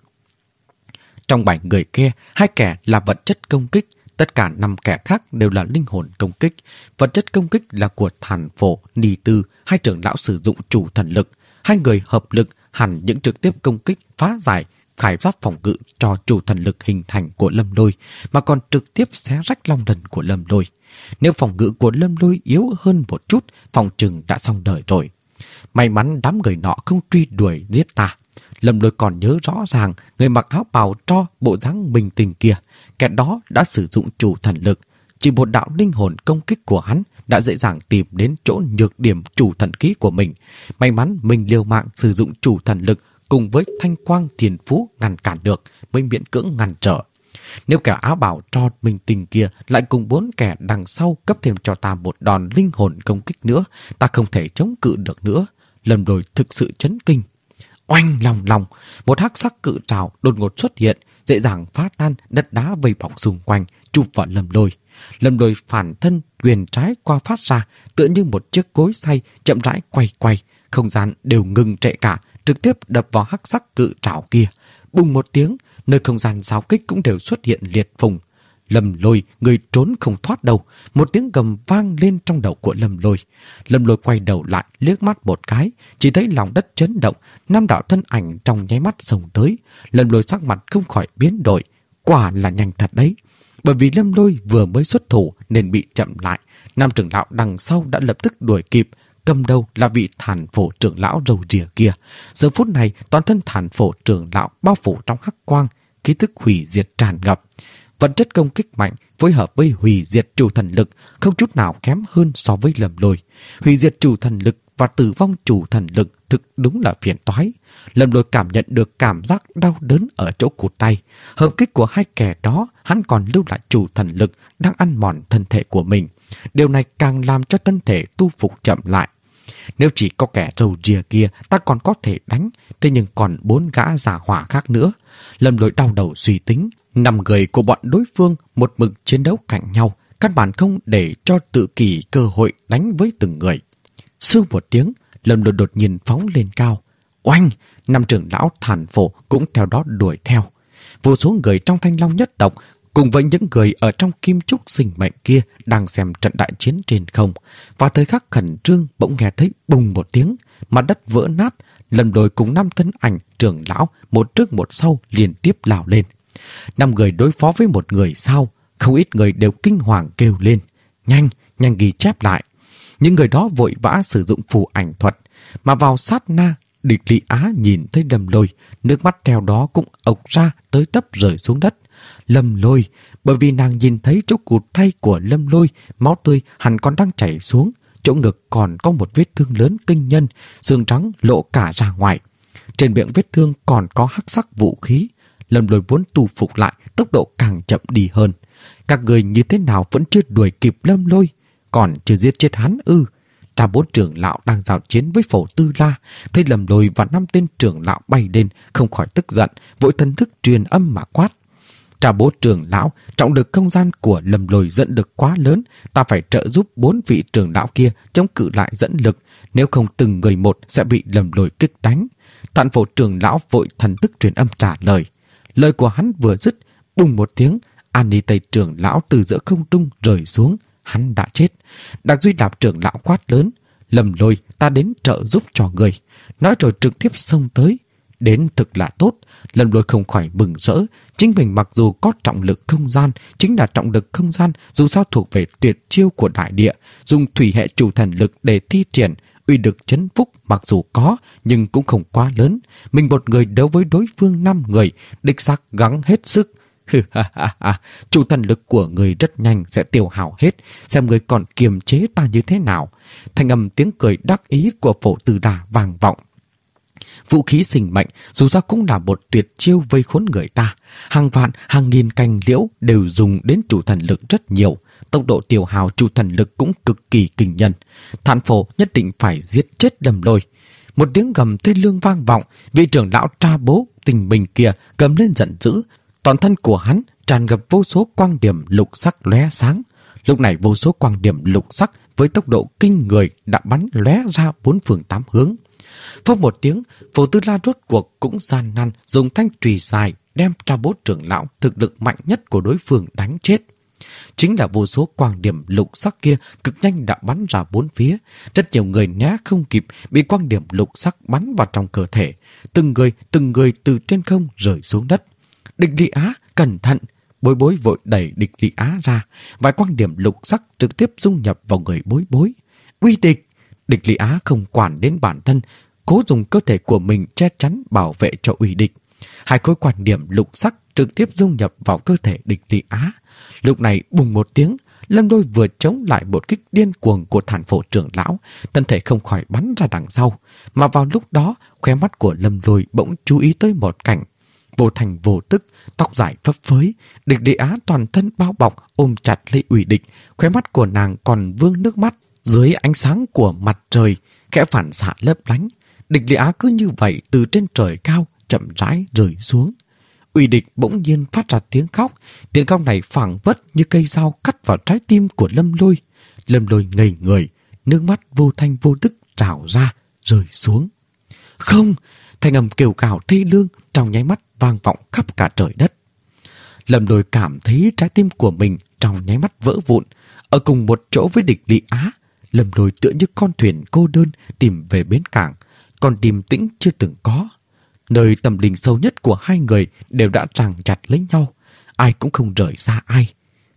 Trong 7 người kia, 2 kẻ là vật chất công kích, tất cả 5 kẻ khác đều là linh hồn công kích. Vật chất công kích là của Thản Phổ, Ni Tư, 2 trưởng lão sử dụng chủ thần lực. 2 người hợp lực hẳn những trực tiếp công kích, phá giải, khải giáp phòng ngự cho chủ thần lực hình thành của Lâm Lôi, mà còn trực tiếp xé rách long đần của Lâm Lôi. Nếu phòng ngự của Lâm Lôi yếu hơn một chút, phòng trừng đã xong đời rồi. May mắn đám người nọ không truy đuổi giết ta. Lâm Lôi còn nhớ rõ ràng người mặc áo bào tro bộ dáng bình tình kia, kẻ đó đã sử dụng chủ thần lực. Chỉ một đạo linh hồn công kích của hắn đã dễ dàng tìm đến chỗ nhược điểm chủ thần khí của mình. May mắn mình liều mạng sử dụng chủ thần lực cùng với thanh quang thiền phú ngăn cản được, mới miễn cưỡng ngăn trở. Nếu kẻ áo bào tro bình tình kia lại cùng 4 kẻ đằng sau cấp thêm cho ta một đòn linh hồn công kích nữa, ta không thể chống cự được nữa. Lâm Lôi thực sự chấn kinh. Oanh lòng lòng, một hắc sắc cự trảo đột ngột xuất hiện, dễ dàng phá tan đất đá vây bọc xung quanh, chụp vào Lâm Lôi. Lâm Lôi phản thân quyền trái qua phát ra, tựa như một chiếc cối xay chậm rãi quay quay, không gian đều ngừng trệ cả, trực tiếp đập vào hắc sắc cự trảo kia. Bùng một tiếng, nơi không gian giao kích cũng đều xuất hiện liệt phùng. Lâm Lôi, người trốn không thoát đâu. Một tiếng gầm vang lên trong đầu của Lâm Lôi. Lâm Lôi quay đầu lại, liếc mắt một cái, chỉ thấy lòng đất chấn động, 5 đạo thân ảnh trong nháy mắt xông tới. Lâm Lôi sắc mặt không khỏi biến đổi, quả là nhanh thật đấy. Bởi vì Lâm Lôi vừa mới xuất thủ nên bị chậm lại. Nam trưởng lão đằng sau đã lập tức đuổi kịp, cầm đầu là vị Thản Phổ trưởng lão râu rìa kia. Giờ phút này, toàn thân Thản Phổ trưởng lão bao phủ trong hắc quang, khí tức hủy diệt tràn ngập. Vật chất công kích mạnh phối hợp với hủy diệt chủ thần lực không chút nào kém hơn so với Lâm Lôi. Hủy diệt chủ thần lực và tử vong chủ thần lực thực đúng là phiền toái. Lâm Lôi cảm nhận được cảm giác đau đớn ở chỗ cụt tay. Hợp kích của hai kẻ đó, hắn còn lưu lại chủ thần lực đang ăn mòn thân thể của mình. Điều này càng làm cho thân thể tu phục chậm lại. Nếu chỉ có kẻ râu rìa kia ta còn có thể đánh, thế nhưng còn 4 gã giả hỏa khác nữa. Lâm Lôi đau đầu suy tính, 5 người của bọn đối phương một mực chiến đấu cạnh nhau, căn bản không để cho tự kỷ cơ hội đánh với từng người. Sưu một tiếng, Lâm Lôi đột nhiên phóng lên cao. Oanh! 5 trưởng lão Thản Phổ cũng theo đó đuổi theo. Vô số người trong Thanh Long nhất tộc cùng với những người ở trong kim trúc sinh mệnh kia đang xem trận đại chiến trên không. Và thời khắc khẩn trương bỗng nghe thấy bùng một tiếng, mặt đất vỡ nát. Lâm Lôi cùng 5 thân ảnh trưởng lão một trước một sau liên tiếp lao lên. 5 người đối phó với một người sao? Không ít người đều kinh hoàng kêu lên. Nhanh, nhanh ghi chép lại. Những người đó vội vã sử dụng phù ảnh thuật, mà vào sát na, Địch Lý Á nhìn thấy Lâm Lôi, nước mắt theo đó cũng ộc ra tới tấp rơi xuống đất. Lâm Lôi, bởi vì nàng nhìn thấy chỗ cụt tay của Lâm Lôi, máu tươi hẳn còn đang chảy xuống, chỗ ngực còn có một vết thương lớn kinh nhân, xương trắng lộ cả ra ngoài. Trên miệng vết thương còn có hắc sắc vũ khí. Lâm Lôi muốn tu phục lại, tốc độ càng chậm đi hơn. Các người như thế nào vẫn chưa đuổi kịp Lâm Lôi, còn chưa giết chết hắn ư? Tra Bố trưởng lão đang giao chiến với Phổ Tư La, thấy Lâm Lôi và 5 tên trưởng lão bay lên, không khỏi tức giận, vội thần thức truyền âm mà quát. Tra Bố trưởng lão, trọng lực không gian của Lâm Lôi dẫn lực quá lớn, ta phải trợ giúp 4 vị trưởng lão kia chống cự lại dẫn lực, nếu không từng người một sẽ bị Lâm Lôi kích đánh. Thản Phổ trưởng lão vội thần thức truyền âm trả lời. Lời của hắn vừa dứt, bùng một tiếng, An Ni Tây trưởng lão từ giữa không trung rơi xuống, hắn đã chết. Đặng Duy Đạp trưởng lão quát lớn. Lâm Lôi, ta đến trợ giúp cho người. Nói rồi trực tiếp xông tới. Đến thực là tốt. Lâm Lôi không khỏi mừng rỡ. Chính mình mặc dù có trọng lực không gian, chính là trọng lực không gian dù sao thuộc về tuyệt chiêu của đại địa, dùng thủy hệ chủ thần lực để thi triển. Uy lực chấn phúc mặc dù có nhưng cũng không quá lớn. Mình một người đấu với đối phương 5 người, đích xác gắng hết sức. Chủ thần lực của người rất nhanh sẽ tiêu hao hết, xem người còn kiềm chế ta như thế nào. Thanh âm tiếng cười đắc ý của Phổ Tư Đà vang vọng. Vũ khí sinh mệnh dù sao cũng là một tuyệt chiêu vây khốn người ta. Hàng vạn, hàng nghìn cành liễu đều dùng đến chủ thần lực rất nhiều. Tốc độ tiêu hao chủ thần lực cũng cực kỳ kinh nhân. Thản Phổ nhất định phải giết chết Lâm Lôi. Một tiếng gầm thê lương vang vọng, vị trưởng lão Tra Bố tình mình kia cầm lên giận dữ. Toàn thân của hắn tràn ngập vô số quang điểm lục sắc lóe sáng. Lúc này vô số quang điểm lục sắc với tốc độ kinh người đã bắn lóe ra 4 phương 8 hướng. Phốc một tiếng, Phổ Tư La rốt cuộc cũng gian nan dùng thanh chùy dài đem Tra Bố trưởng lão thực lực mạnh nhất của đối phương đánh chết. Chính là vô số quang điểm lục sắc kia cực nhanh đã bắn ra 4 phía. Rất nhiều người né không kịp, bị quang điểm lục sắc bắn vào trong cơ thể. Từng người từ trên không rơi xuống đất. Địch Lý Á, cẩn thận! Bối Bối vội đẩy Địch Lý Á ra. Vài quang điểm lục sắc trực tiếp dung nhập vào người Bối Bối. Uy địch! Địch Lý Á không quản đến bản thân, cố dùng cơ thể của mình che chắn bảo vệ cho uy địch. 2 khối quang điểm lục sắc trực tiếp dung nhập vào cơ thể Địch Lý Á. Lúc này bùng một tiếng, Lâm Lôi vừa chống lại một kích điên cuồng của Thản Phổ trưởng lão, thân thể không khỏi bắn ra đằng sau. Mà vào lúc đó, khóe mắt của Lâm Lôi bỗng chú ý tới một cảnh. Vô thành vô tức, tóc dài phấp phới, Địch Lý Á toàn thân bao bọc ôm chặt lấy Uy Địch, khóe mắt của nàng còn vương nước mắt. Dưới ánh sáng của mặt trời khẽ phản xạ lấp lánh, Địch Lý Á cứ như vậy từ trên trời cao chậm rãi rơi xuống. Uy Địch bỗng nhiên phát ra tiếng khóc này phảng phất như cây dao cắt vào trái tim của Lâm Lôi. Lâm Lôi ngây người, nước mắt vô thanh vô tức trào ra rơi xuống. Không! Thanh âm kêu gào thê lương trong nháy mắt vang vọng khắp cả trời đất. Lâm Lôi cảm thấy trái tim của mình trong nháy mắt vỡ vụn. Ở cùng một chỗ với Địch Lý Á, Lâm Lôi tựa như con thuyền cô đơn tìm về bến cảng, còn điềm tĩnh chưa từng có. Nơi tâm linh sâu nhất của hai người đều đã ràng chặt lấy nhau, ai cũng không rời xa ai.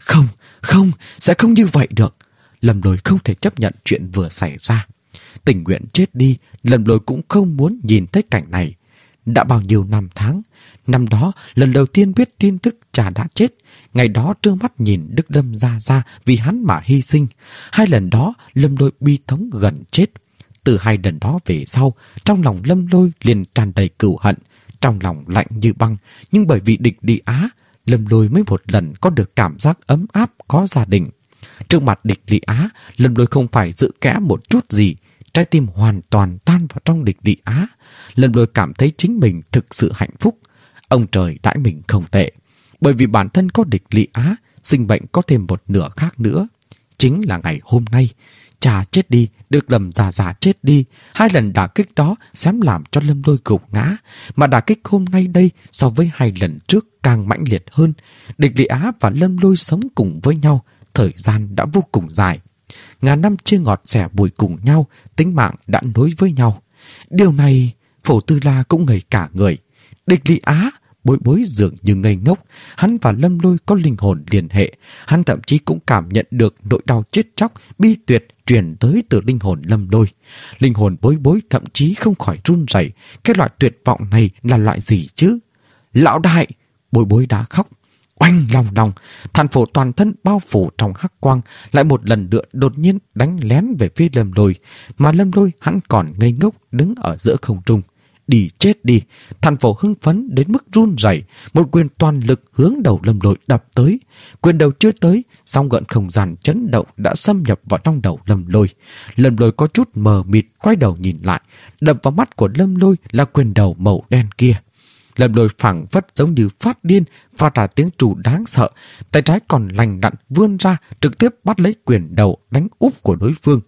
Không, không, sẽ không như vậy được. Lâm Lôi không thể chấp nhận chuyện vừa xảy ra. Tình nguyện chết đi, Lâm Lôi cũng không muốn nhìn thấy cảnh này. Đã bao nhiêu năm tháng, năm đó lần đầu tiên biết tin tức cha đã chết. Ngày đó trơ mắt nhìn Đức Lâm ra vì hắn mà hy sinh. 2 lần đó Lâm Lôi bi thống gần chết. Từ 2 lần đó về sau, trong lòng Lâm Lôi liền tràn đầy cừu hận, trong lòng lạnh như băng. Nhưng bởi vì địch Lý Á, Lâm Lôi mới một lần có được cảm giác ấm áp có gia đình. Trước mặt địch Lý Á, Lâm Lôi không phải dự kẽ một chút gì. Trái tim hoàn toàn tan vào trong địch Lý Á. Lâm Lôi cảm thấy chính mình thực sự hạnh phúc. Ông trời đãi mình không tệ. Bởi vì bản thân có địch Lý Á, sinh bệnh có thêm một nửa khác nữa. Chính là ngày hôm nay, cha chết đi, Đức Lâm già chết đi. 2 lần đả kích đó xém làm cho Lâm Lôi gục ngã. Mà đả kích hôm nay đây so với 2 lần trước càng mãnh liệt hơn. Địch Lý Á và Lâm Lôi sống cùng với nhau, thời gian đã vô cùng dài. Ngàn năm chia ngọt sẻ bùi cùng nhau, tính mạng đã nối với nhau. Điều này, Phổ Tư La cũng ngây cả người. Địch Lý Á, Bối Bối dường như ngây ngốc. Hắn và Lâm Lôi có linh hồn liên hệ. Hắn thậm chí cũng cảm nhận được nỗi đau chết chóc, bi tuyệt truyền tới từ linh hồn Lâm Lôi. Linh hồn Bối Bối thậm chí không khỏi run rẩy. Cái loại tuyệt vọng này là loại gì chứ? Lão đại! Bối Bối đã khóc. Oanh lòng lòng, Thản Phổ toàn thân bao phủ trong hắc quang, lại một lần nữa đột nhiên đánh lén về phía Lâm Lôi, mà Lâm Lôi hắn còn ngây ngốc đứng ở giữa không trung. Đi chết đi! Thản Phổ hưng phấn đến mức run rẩy, một quyền toàn lực hướng đầu Lâm Lôi đập tới. Quyền đầu chưa tới, sóng gợn không gian chấn động đã xâm nhập vào trong đầu Lâm Lôi. Lâm Lôi có chút mờ mịt quay đầu nhìn lại, đập vào mắt của Lâm Lôi là quyền đầu màu đen kia. Lâm Lôi phảng phất giống như phát điên, phát ra tiếng trù đáng sợ. Tay trái còn lành lặn vươn ra, trực tiếp bắt lấy quyền đầu đánh úp của đối phương,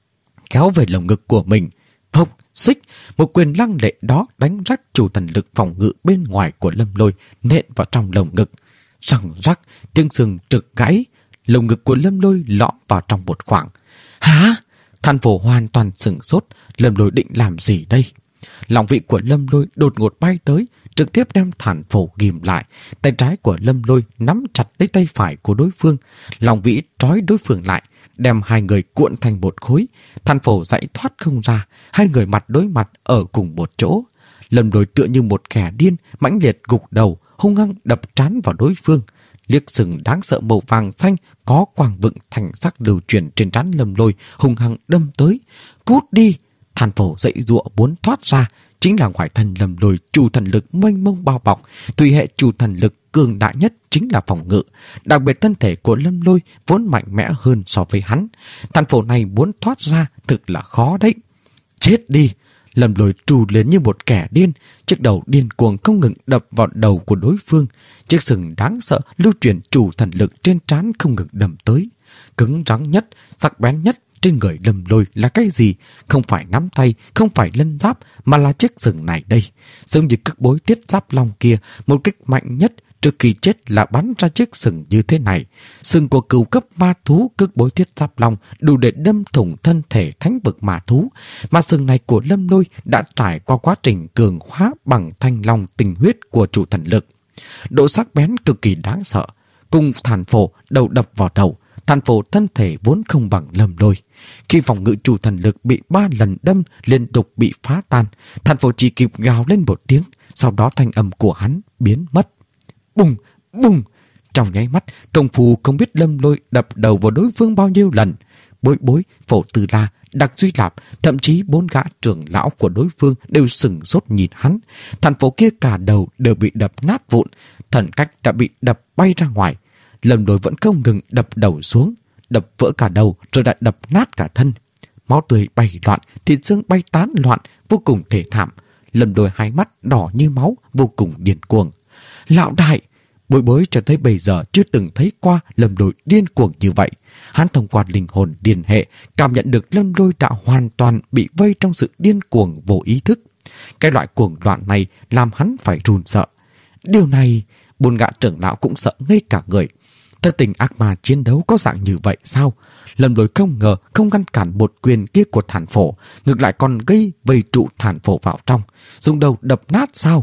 kéo về lồng ngực của mình. Phốc, xích, một quyền lăng lệ đó đánh rách chủ thần lực phòng ngự bên ngoài của Lâm Lôi, nện vào trong lồng ngực. Răng rắc, tiếng xương trực gãy, lồng ngực của Lâm Lôi lõm vào trong một khoảng. Hả? Thản Phổ hoàn toàn sửng sốt. Lâm Lôi định làm gì đây? Lòng vị của Lâm Lôi đột ngột bay tới, trực tiếp đem Thản Phổ ghìm lại. Tay trái của Lâm Lôi nắm chặt lấy tay phải của đối phương. Lòng vĩ trói đối phương lại, đem 2 người cuộn thành một khối. Thản Phổ giải thoát không ra, 2 người mặt đối mặt ở cùng một chỗ. Lâm Lôi tựa như một kẻ điên, mãnh liệt gục đầu, hung hăng đập trán vào đối phương. Liếc sừng đáng sợ màu vàng xanh có quang vựng thành sắc lưu chuyển trên trán Lâm Lôi, hung hăng đâm tới. Cút đi! Thản Phổ dậy giụa muốn thoát ra. Chính là ngoại thân Lâm Lôi chủ thần lực mênh mông bao bọc. Tùy hệ chủ thần lực cường đại nhất chính là phòng ngự. Đặc biệt thân thể của Lâm Lôi vốn mạnh mẽ hơn so với hắn. Thản Phổ này muốn thoát ra thực là khó đấy. Chết đi! Lâm Lôi trù lên như một kẻ điên. Chiếc đầu điên cuồng không ngừng đập vào đầu của đối phương. Chiếc sừng đáng sợ lưu truyền chủ thần lực trên trán không ngừng đâm tới. Cứng rắn nhất, sắc bén nhất trên người Lâm Lôi là cái gì? Không phải nắm tay, không phải lân giáp, mà là chiếc sừng này đây. Giống như cực bối Thiết Giáp Long kia, một kích mạnh nhất trước khi chết là bắn ra chiếc sừng như thế này. Sừng của cừu cấp ma thú cực bối Thiết Giáp Long đủ để đâm thủng thân thể thánh vực ma thú, mà sừng này của Lâm Lôi đã trải qua quá trình cường hóa bằng thanh long tinh huyết của chủ thần lực. Độ sắc bén cực kỳ đáng sợ. Cùng Thản Phổ đầu đập vào đầu, Thản Phổ thân thể vốn không bằng Lâm Lôi. Khi phòng ngự chủ thần lực bị 3 lần đâm liên tục bị phá tan, Thản Phổ chỉ kịp gào lên một tiếng, sau đó thanh âm của hắn biến mất. Bùng! Bùng! Trong nháy mắt, công phu không biết Lâm Lôi đập đầu vào đối phương bao nhiêu lần. Bối Bối, Phổ Tư La, Đặc Duy Lạp, thậm chí 4 gã trưởng lão của đối phương đều sửng sốt nhìn hắn. Thản Phổ kia cả đầu đều bị đập nát vụn, thần cách đã bị đập bay ra ngoài. Lâm Lôi vẫn không ngừng đập đầu xuống, đập vỡ cả đầu rồi lại đập nát cả thân. Máu tươi bay loạn, thịt xương bay tán loạn, vô cùng thê thảm. Lâm Lôi hai mắt đỏ như máu, vô cùng điên cuồng. Lão đại! Bối Bối cho tới bây giờ chưa từng thấy qua Lâm Lôi điên cuồng như vậy. Hắn thông qua linh hồn điên hệ cảm nhận được Lâm Lôi đã hoàn toàn bị vây trong sự điên cuồng vô ý thức. Cái loại cuồng loạn này làm hắn phải run sợ. Điều này, 4 gã trưởng lão cũng sợ ngây cả người. Thật tình ác ma chiến đấu có dạng như vậy sao? Lâm Lôi không ngờ không ngăn cản một quyền kia của Thản Phổ, ngược lại còn gây vây trụ Thản Phổ vào trong, dùng đầu đập nát sao?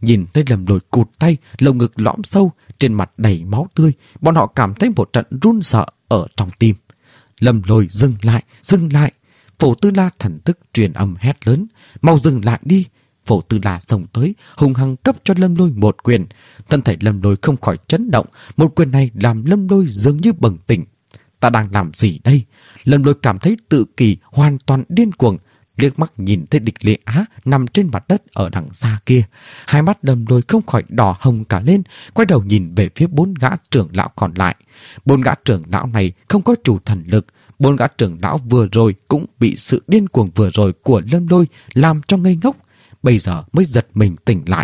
Nhìn thấy Lâm Lôi cụt tay, lồng ngực lõm sâu, trên mặt đầy máu tươi, bọn họ cảm thấy một trận run sợ ở trong tim. Lâm Lôi dừng lại, dừng lại. Phổ Tư La thần thức truyền âm hét lớn, mau dừng lại đi. Phổ Tư La xông tới, hung hăng cấp cho Lâm Lôi một quyền. Thân thể Lâm Lôi không khỏi chấn động, một quyền này làm Lâm Lôi dường như bừng tỉnh. Ta đang làm gì đây? Lâm Lôi cảm thấy tự kỷ hoàn toàn điên cuồng, liếc mắt nhìn thấy địch Lệ Á nằm trên mặt đất ở đằng xa kia. Hai mắt Lâm Lôi không khỏi đỏ hồng cả lên, quay đầu nhìn về phía 4 gã trưởng lão còn lại. 4 gã trưởng lão này không có chủ thần lực. 4 gã trưởng lão vừa rồi cũng bị sự điên cuồng vừa rồi của Lâm Lôi làm cho ngây ngốc, bây giờ mới giật mình tỉnh lại.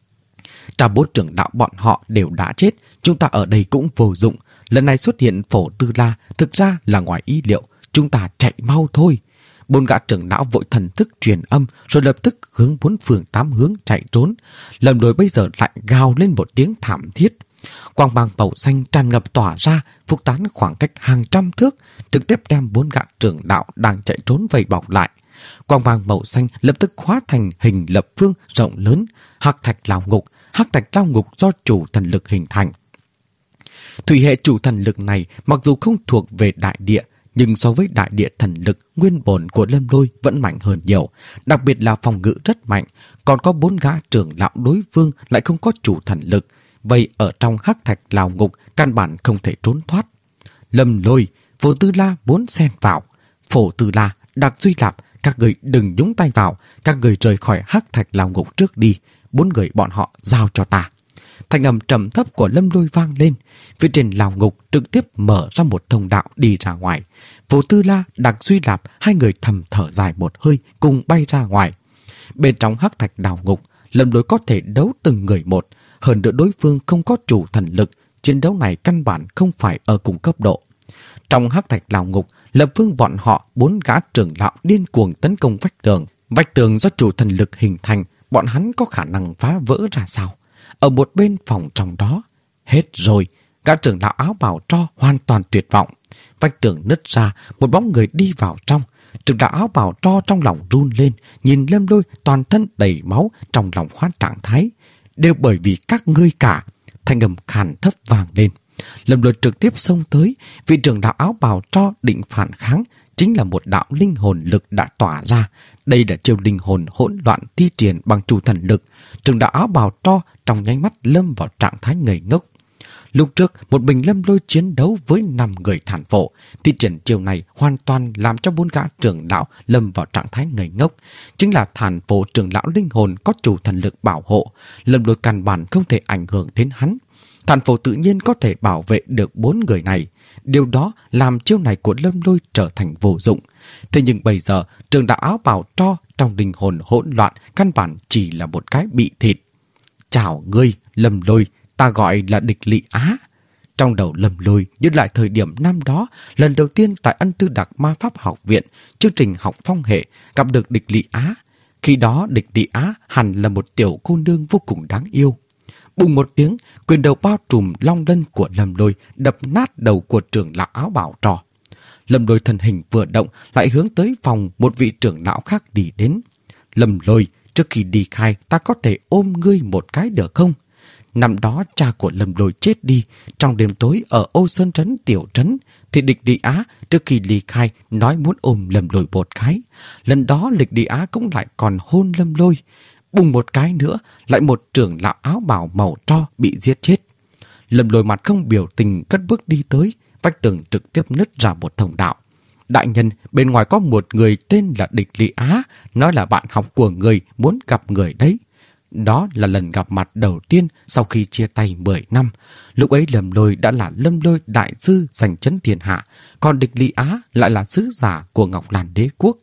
Cả 4 trưởng lão bọn họ đều đã chết, chúng ta ở đây cũng vô dụng. Lần này xuất hiện Phổ Tư La thực ra là ngoài ý liệu, chúng ta chạy mau thôi. 4 gã trưởng lão vội thần thức truyền âm rồi lập tức hướng 4 phương 8 hướng chạy trốn. Lâm Lôi bây giờ lại gào lên một tiếng thảm thiết. Quang mang màu xanh tràn ngập tỏa ra, phúc tán khoảng cách hàng trăm thước, trực tiếp đem 4 gã trưởng lão đang chạy trốn vây bọc lại. Quang mang màu xanh lập tức hóa thành hình lập phương rộng lớn, hắc thạch lao ngục. Hắc thạch lao ngục do chủ thần lực hình thành. Thủy hệ chủ thần lực này mặc dù không thuộc về đại địa, nhưng so với đại địa thần lực nguyên bổn của Lâm Lôi vẫn mạnh hơn nhiều, đặc biệt là phòng ngự rất mạnh. Còn có 4 gã trưởng lão đối phương lại không có chủ thần lực, vậy ở trong hắc thạch lao ngục căn bản không thể trốn thoát. Lâm Lôi, Phổ Tư La muốn xen vào. Phổ Tư La, Đặc Duy Lạp, các người đừng nhúng tay vào, các người rời khỏi hắc thạch lao ngục trước đi. 4 người bọn họ giao cho ta. Thanh âm trầm thấp của Lâm Lôi vang lên. Phía trên lao ngục trực tiếp mở ra một thông đạo đi ra ngoài. Phổ Tư La, Đặc Duy Lạp, hai người thầm thở dài một hơi cùng bay ra ngoài. Bên trong hắc thạch lao ngục, Lâm Lôi có thể đấu từng người một. Hơn nữa đối phương không có chủ thần lực, chiến đấu này căn bản không phải ở cùng cấp độ. Trong hắc thạch lao ngục, Lập Phương bọn họ 4 gã trưởng lão điên cuồng tấn công vách tường. Vách tường do chủ thần lực hình thành, bọn hắn có khả năng phá vỡ ra sao? Ở một bên phòng trong đó, hết rồi, gã trưởng lão áo bào tro hoàn toàn tuyệt vọng. Vách tường nứt ra, một bóng người đi vào trong. Trưởng lão áo bào tro trong lòng run lên, nhìn Lâm Lôi toàn thân đầy máu, trong lòng hóa trạng thái. Đều bởi vì các ngươi cả. Thanh âm khàn thấp vang lên. Lâm Lôi trực tiếp xông tới, vị trưởng lão áo bào tro định phản kháng, chính là một đạo linh hồn lực đã tỏa ra. Đây là chiêu linh hồn hỗn loạn thi triển bằng chủ thần lực. Trưởng lão áo bào tro trong nháy mắt lâm vào trạng thái ngây ngốc. Lúc trước, một mình Lâm Lôi chiến đấu với 5 người thản phổ. Thi triển chiêu này hoàn toàn làm cho 4 gã trưởng lão lâm vào trạng thái ngây ngốc. Chính là thản phổ trưởng lão linh hồn có chủ thần lực bảo hộ. Lâm Lôi căn bản không thể ảnh hưởng đến hắn. Thản phổ tự nhiên có thể bảo vệ được 4 người này. Điều đó làm chiêu này của Lâm Lôi trở thành vô dụng. Thế nhưng bây giờ, trưởng lão áo bào tro trong linh hồn hỗn loạn căn bản chỉ là một cái bị thịt. Chào ngươi, Lâm Lôi, ta gọi là địch Lị Á. Trong đầu Lâm Lôi nhớ lại thời điểm năm đó, lần đầu tiên tại Ân Tư Đặc Ma Pháp Học Viện, chương trình học phong hệ, gặp được địch Lị Á. Khi đó địch Lị Á hẳn là một tiểu cô nương vô cùng đáng yêu. Bùng một tiếng, quyền đầu bao trùm long lân của Lâm Lôi đập nát đầu của trưởng lão áo bào tro. Lâm Lôi thân hình vừa động lại hướng tới phòng một vị trưởng lão khác đi đến. Lâm Lôi, trước khi đi khai ta có thể ôm ngươi một cái được không? Năm đó cha của Lâm Lôi chết đi, trong đêm tối ở Ô Sơn Trấn tiểu trấn, thì địch Đi Á trước khi ly khai nói muốn ôm Lâm Lôi một cái. Lần đó địch Đi Á cũng lại còn hôn Lâm Lôi. Bùng một cái nữa, lại một trưởng lão áo bào màu tro bị giết chết. Lâm Lôi mặt không biểu tình cất bước đi tới, vách tường trực tiếp nứt ra một thông đạo. Đại nhân, bên ngoài có một người tên là địch Lị Á, nói là bạn học của người muốn gặp người đấy. Đó là lần gặp mặt đầu tiên sau khi chia tay 10 năm. Lúc ấy Lâm Lôi đã là Lâm Lôi đại sư giành chấn thiên hạ, còn địch Lị Á lại là sứ giả của Ngọc Lan Đế Quốc.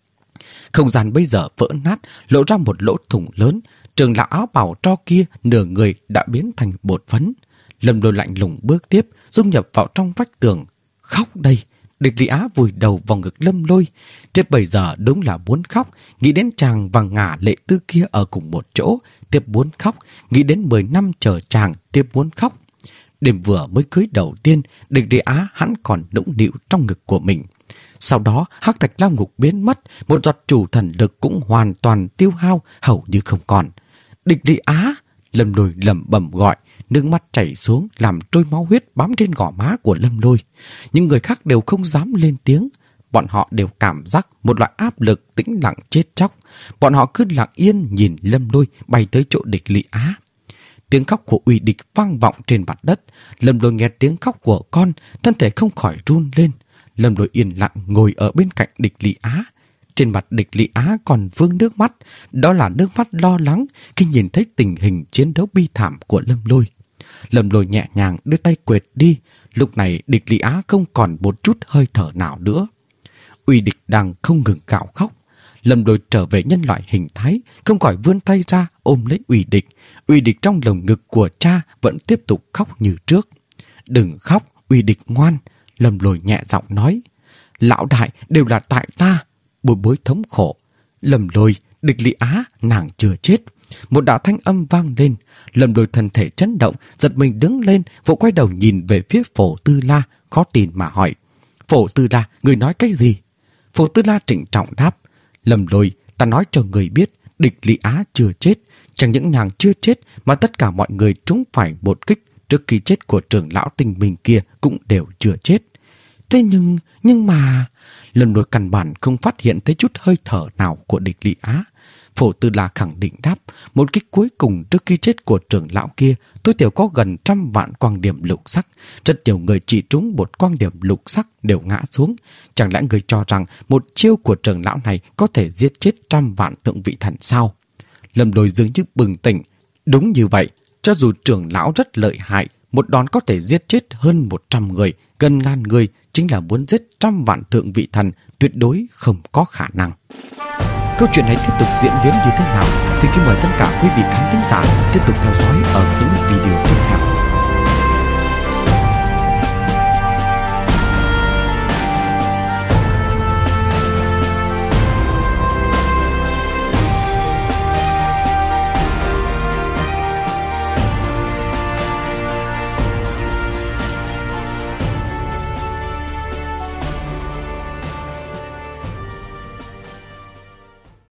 Không gian bây giờ vỡ nát, lộ ra một lỗ thủng lớn. Trưởng lão áo bào tro kia nửa người đã biến thành bột phấn. Lâm Lôi lạnh lùng bước tiếp, dung nhập vào trong vách tường. Khóc đây! Địch Lị Á vùi đầu vào ngực Lâm Lôi. Tiếp bây giờ đúng là muốn khóc, nghĩ đến chàng và ngả lệ tư kia ở cùng một chỗ. Tiếp muốn khóc, nghĩ đến 10 năm chờ chàng, tiếp muốn khóc. Đêm vừa mới cưới đầu tiên, địch Lị Á hắn còn nũng nịu trong ngực của mình. Sau đó, hắc thạch lao ngục biến mất, một giọt chủ thần lực cũng hoàn toàn tiêu hao, hầu như không còn. Địch Lị Á! Lâm Lôi lẩm bẩm gọi, nước mắt chảy xuống làm trôi máu huyết bám trên gò má của Lâm Lôi. Những người khác đều không dám lên tiếng. Bọn họ đều cảm giác một loại áp lực tĩnh lặng chết chóc. Bọn họ cứ lặng yên nhìn Lâm Lôi bay tới chỗ địch Lý Á. Tiếng khóc của Uy Địch vang vọng trên mặt đất. Lâm Lôi nghe tiếng khóc của con, thân thể không khỏi run lên. Lâm Lôi yên lặng ngồi ở bên cạnh địch Lý Á. Trên mặt địch Lý Á còn vương nước mắt, đó là nước mắt lo lắng khi nhìn thấy tình hình chiến đấu bi thảm của Lâm Lôi. Lâm Lôi nhẹ nhàng đưa tay quệt đi, lúc này địch Lý Á không còn một chút hơi thở nào nữa. Uy Địch đang không ngừng gào khóc. Lâm Lôi trở về nhân loại hình thái, không khỏi vươn tay ra ôm lấy Uy Địch. Uy Địch trong lồng ngực của cha vẫn tiếp tục khóc như trước. Đừng khóc, Uy Địch ngoan, Lâm Lôi nhẹ giọng nói. Lão đại đều là tại ta. Bối bối thống khổ. Lâm Lôi, địch Lý Á, nàng chưa chết. Một đạo thanh âm vang lên. Lâm Lôi thân thể chấn động, giật mình đứng lên, vội quay đầu nhìn về phía Phổ Tư La, khó tin mà hỏi. Phổ Tư La, người nói cái gì? Phổ Tư La trịnh trọng đáp. Lâm Lôi, ta nói cho người biết, địch Lý Á chưa chết. Chẳng những nàng chưa chết mà tất cả mọi người trúng phải một kích trước khi chết của trưởng lão Tinh Minh kia cũng đều chưa chết. Thế nhưng mà... Lâm Lôi căn bản không phát hiện thấy chút hơi thở nào của địch Lý Á. Phổ Tư La khẳng định đáp, một kích cuối cùng trước khi chết của trưởng lão kia, tối thiểu có gần 100 vạn quang điểm lục sắc. Rất nhiều người chỉ trúng một quang điểm lục sắc đều ngã xuống. Chẳng lẽ người cho rằng một chiêu của trưởng lão này có thể giết chết 100 vạn thượng vị thần sao? Lâm Lôi dường như bừng tỉnh. Đúng như vậy, cho dù trưởng lão rất lợi hại, một đòn có thể giết chết hơn 100 người, gần ngàn người, chính là muốn giết 100 vạn thượng vị thần tuyệt đối không có khả năng. Câu chuyện này tiếp tục diễn biến như thế nào? Xin kính mời tất cả quý vị khán thính giả tiếp tục theo dõi ở những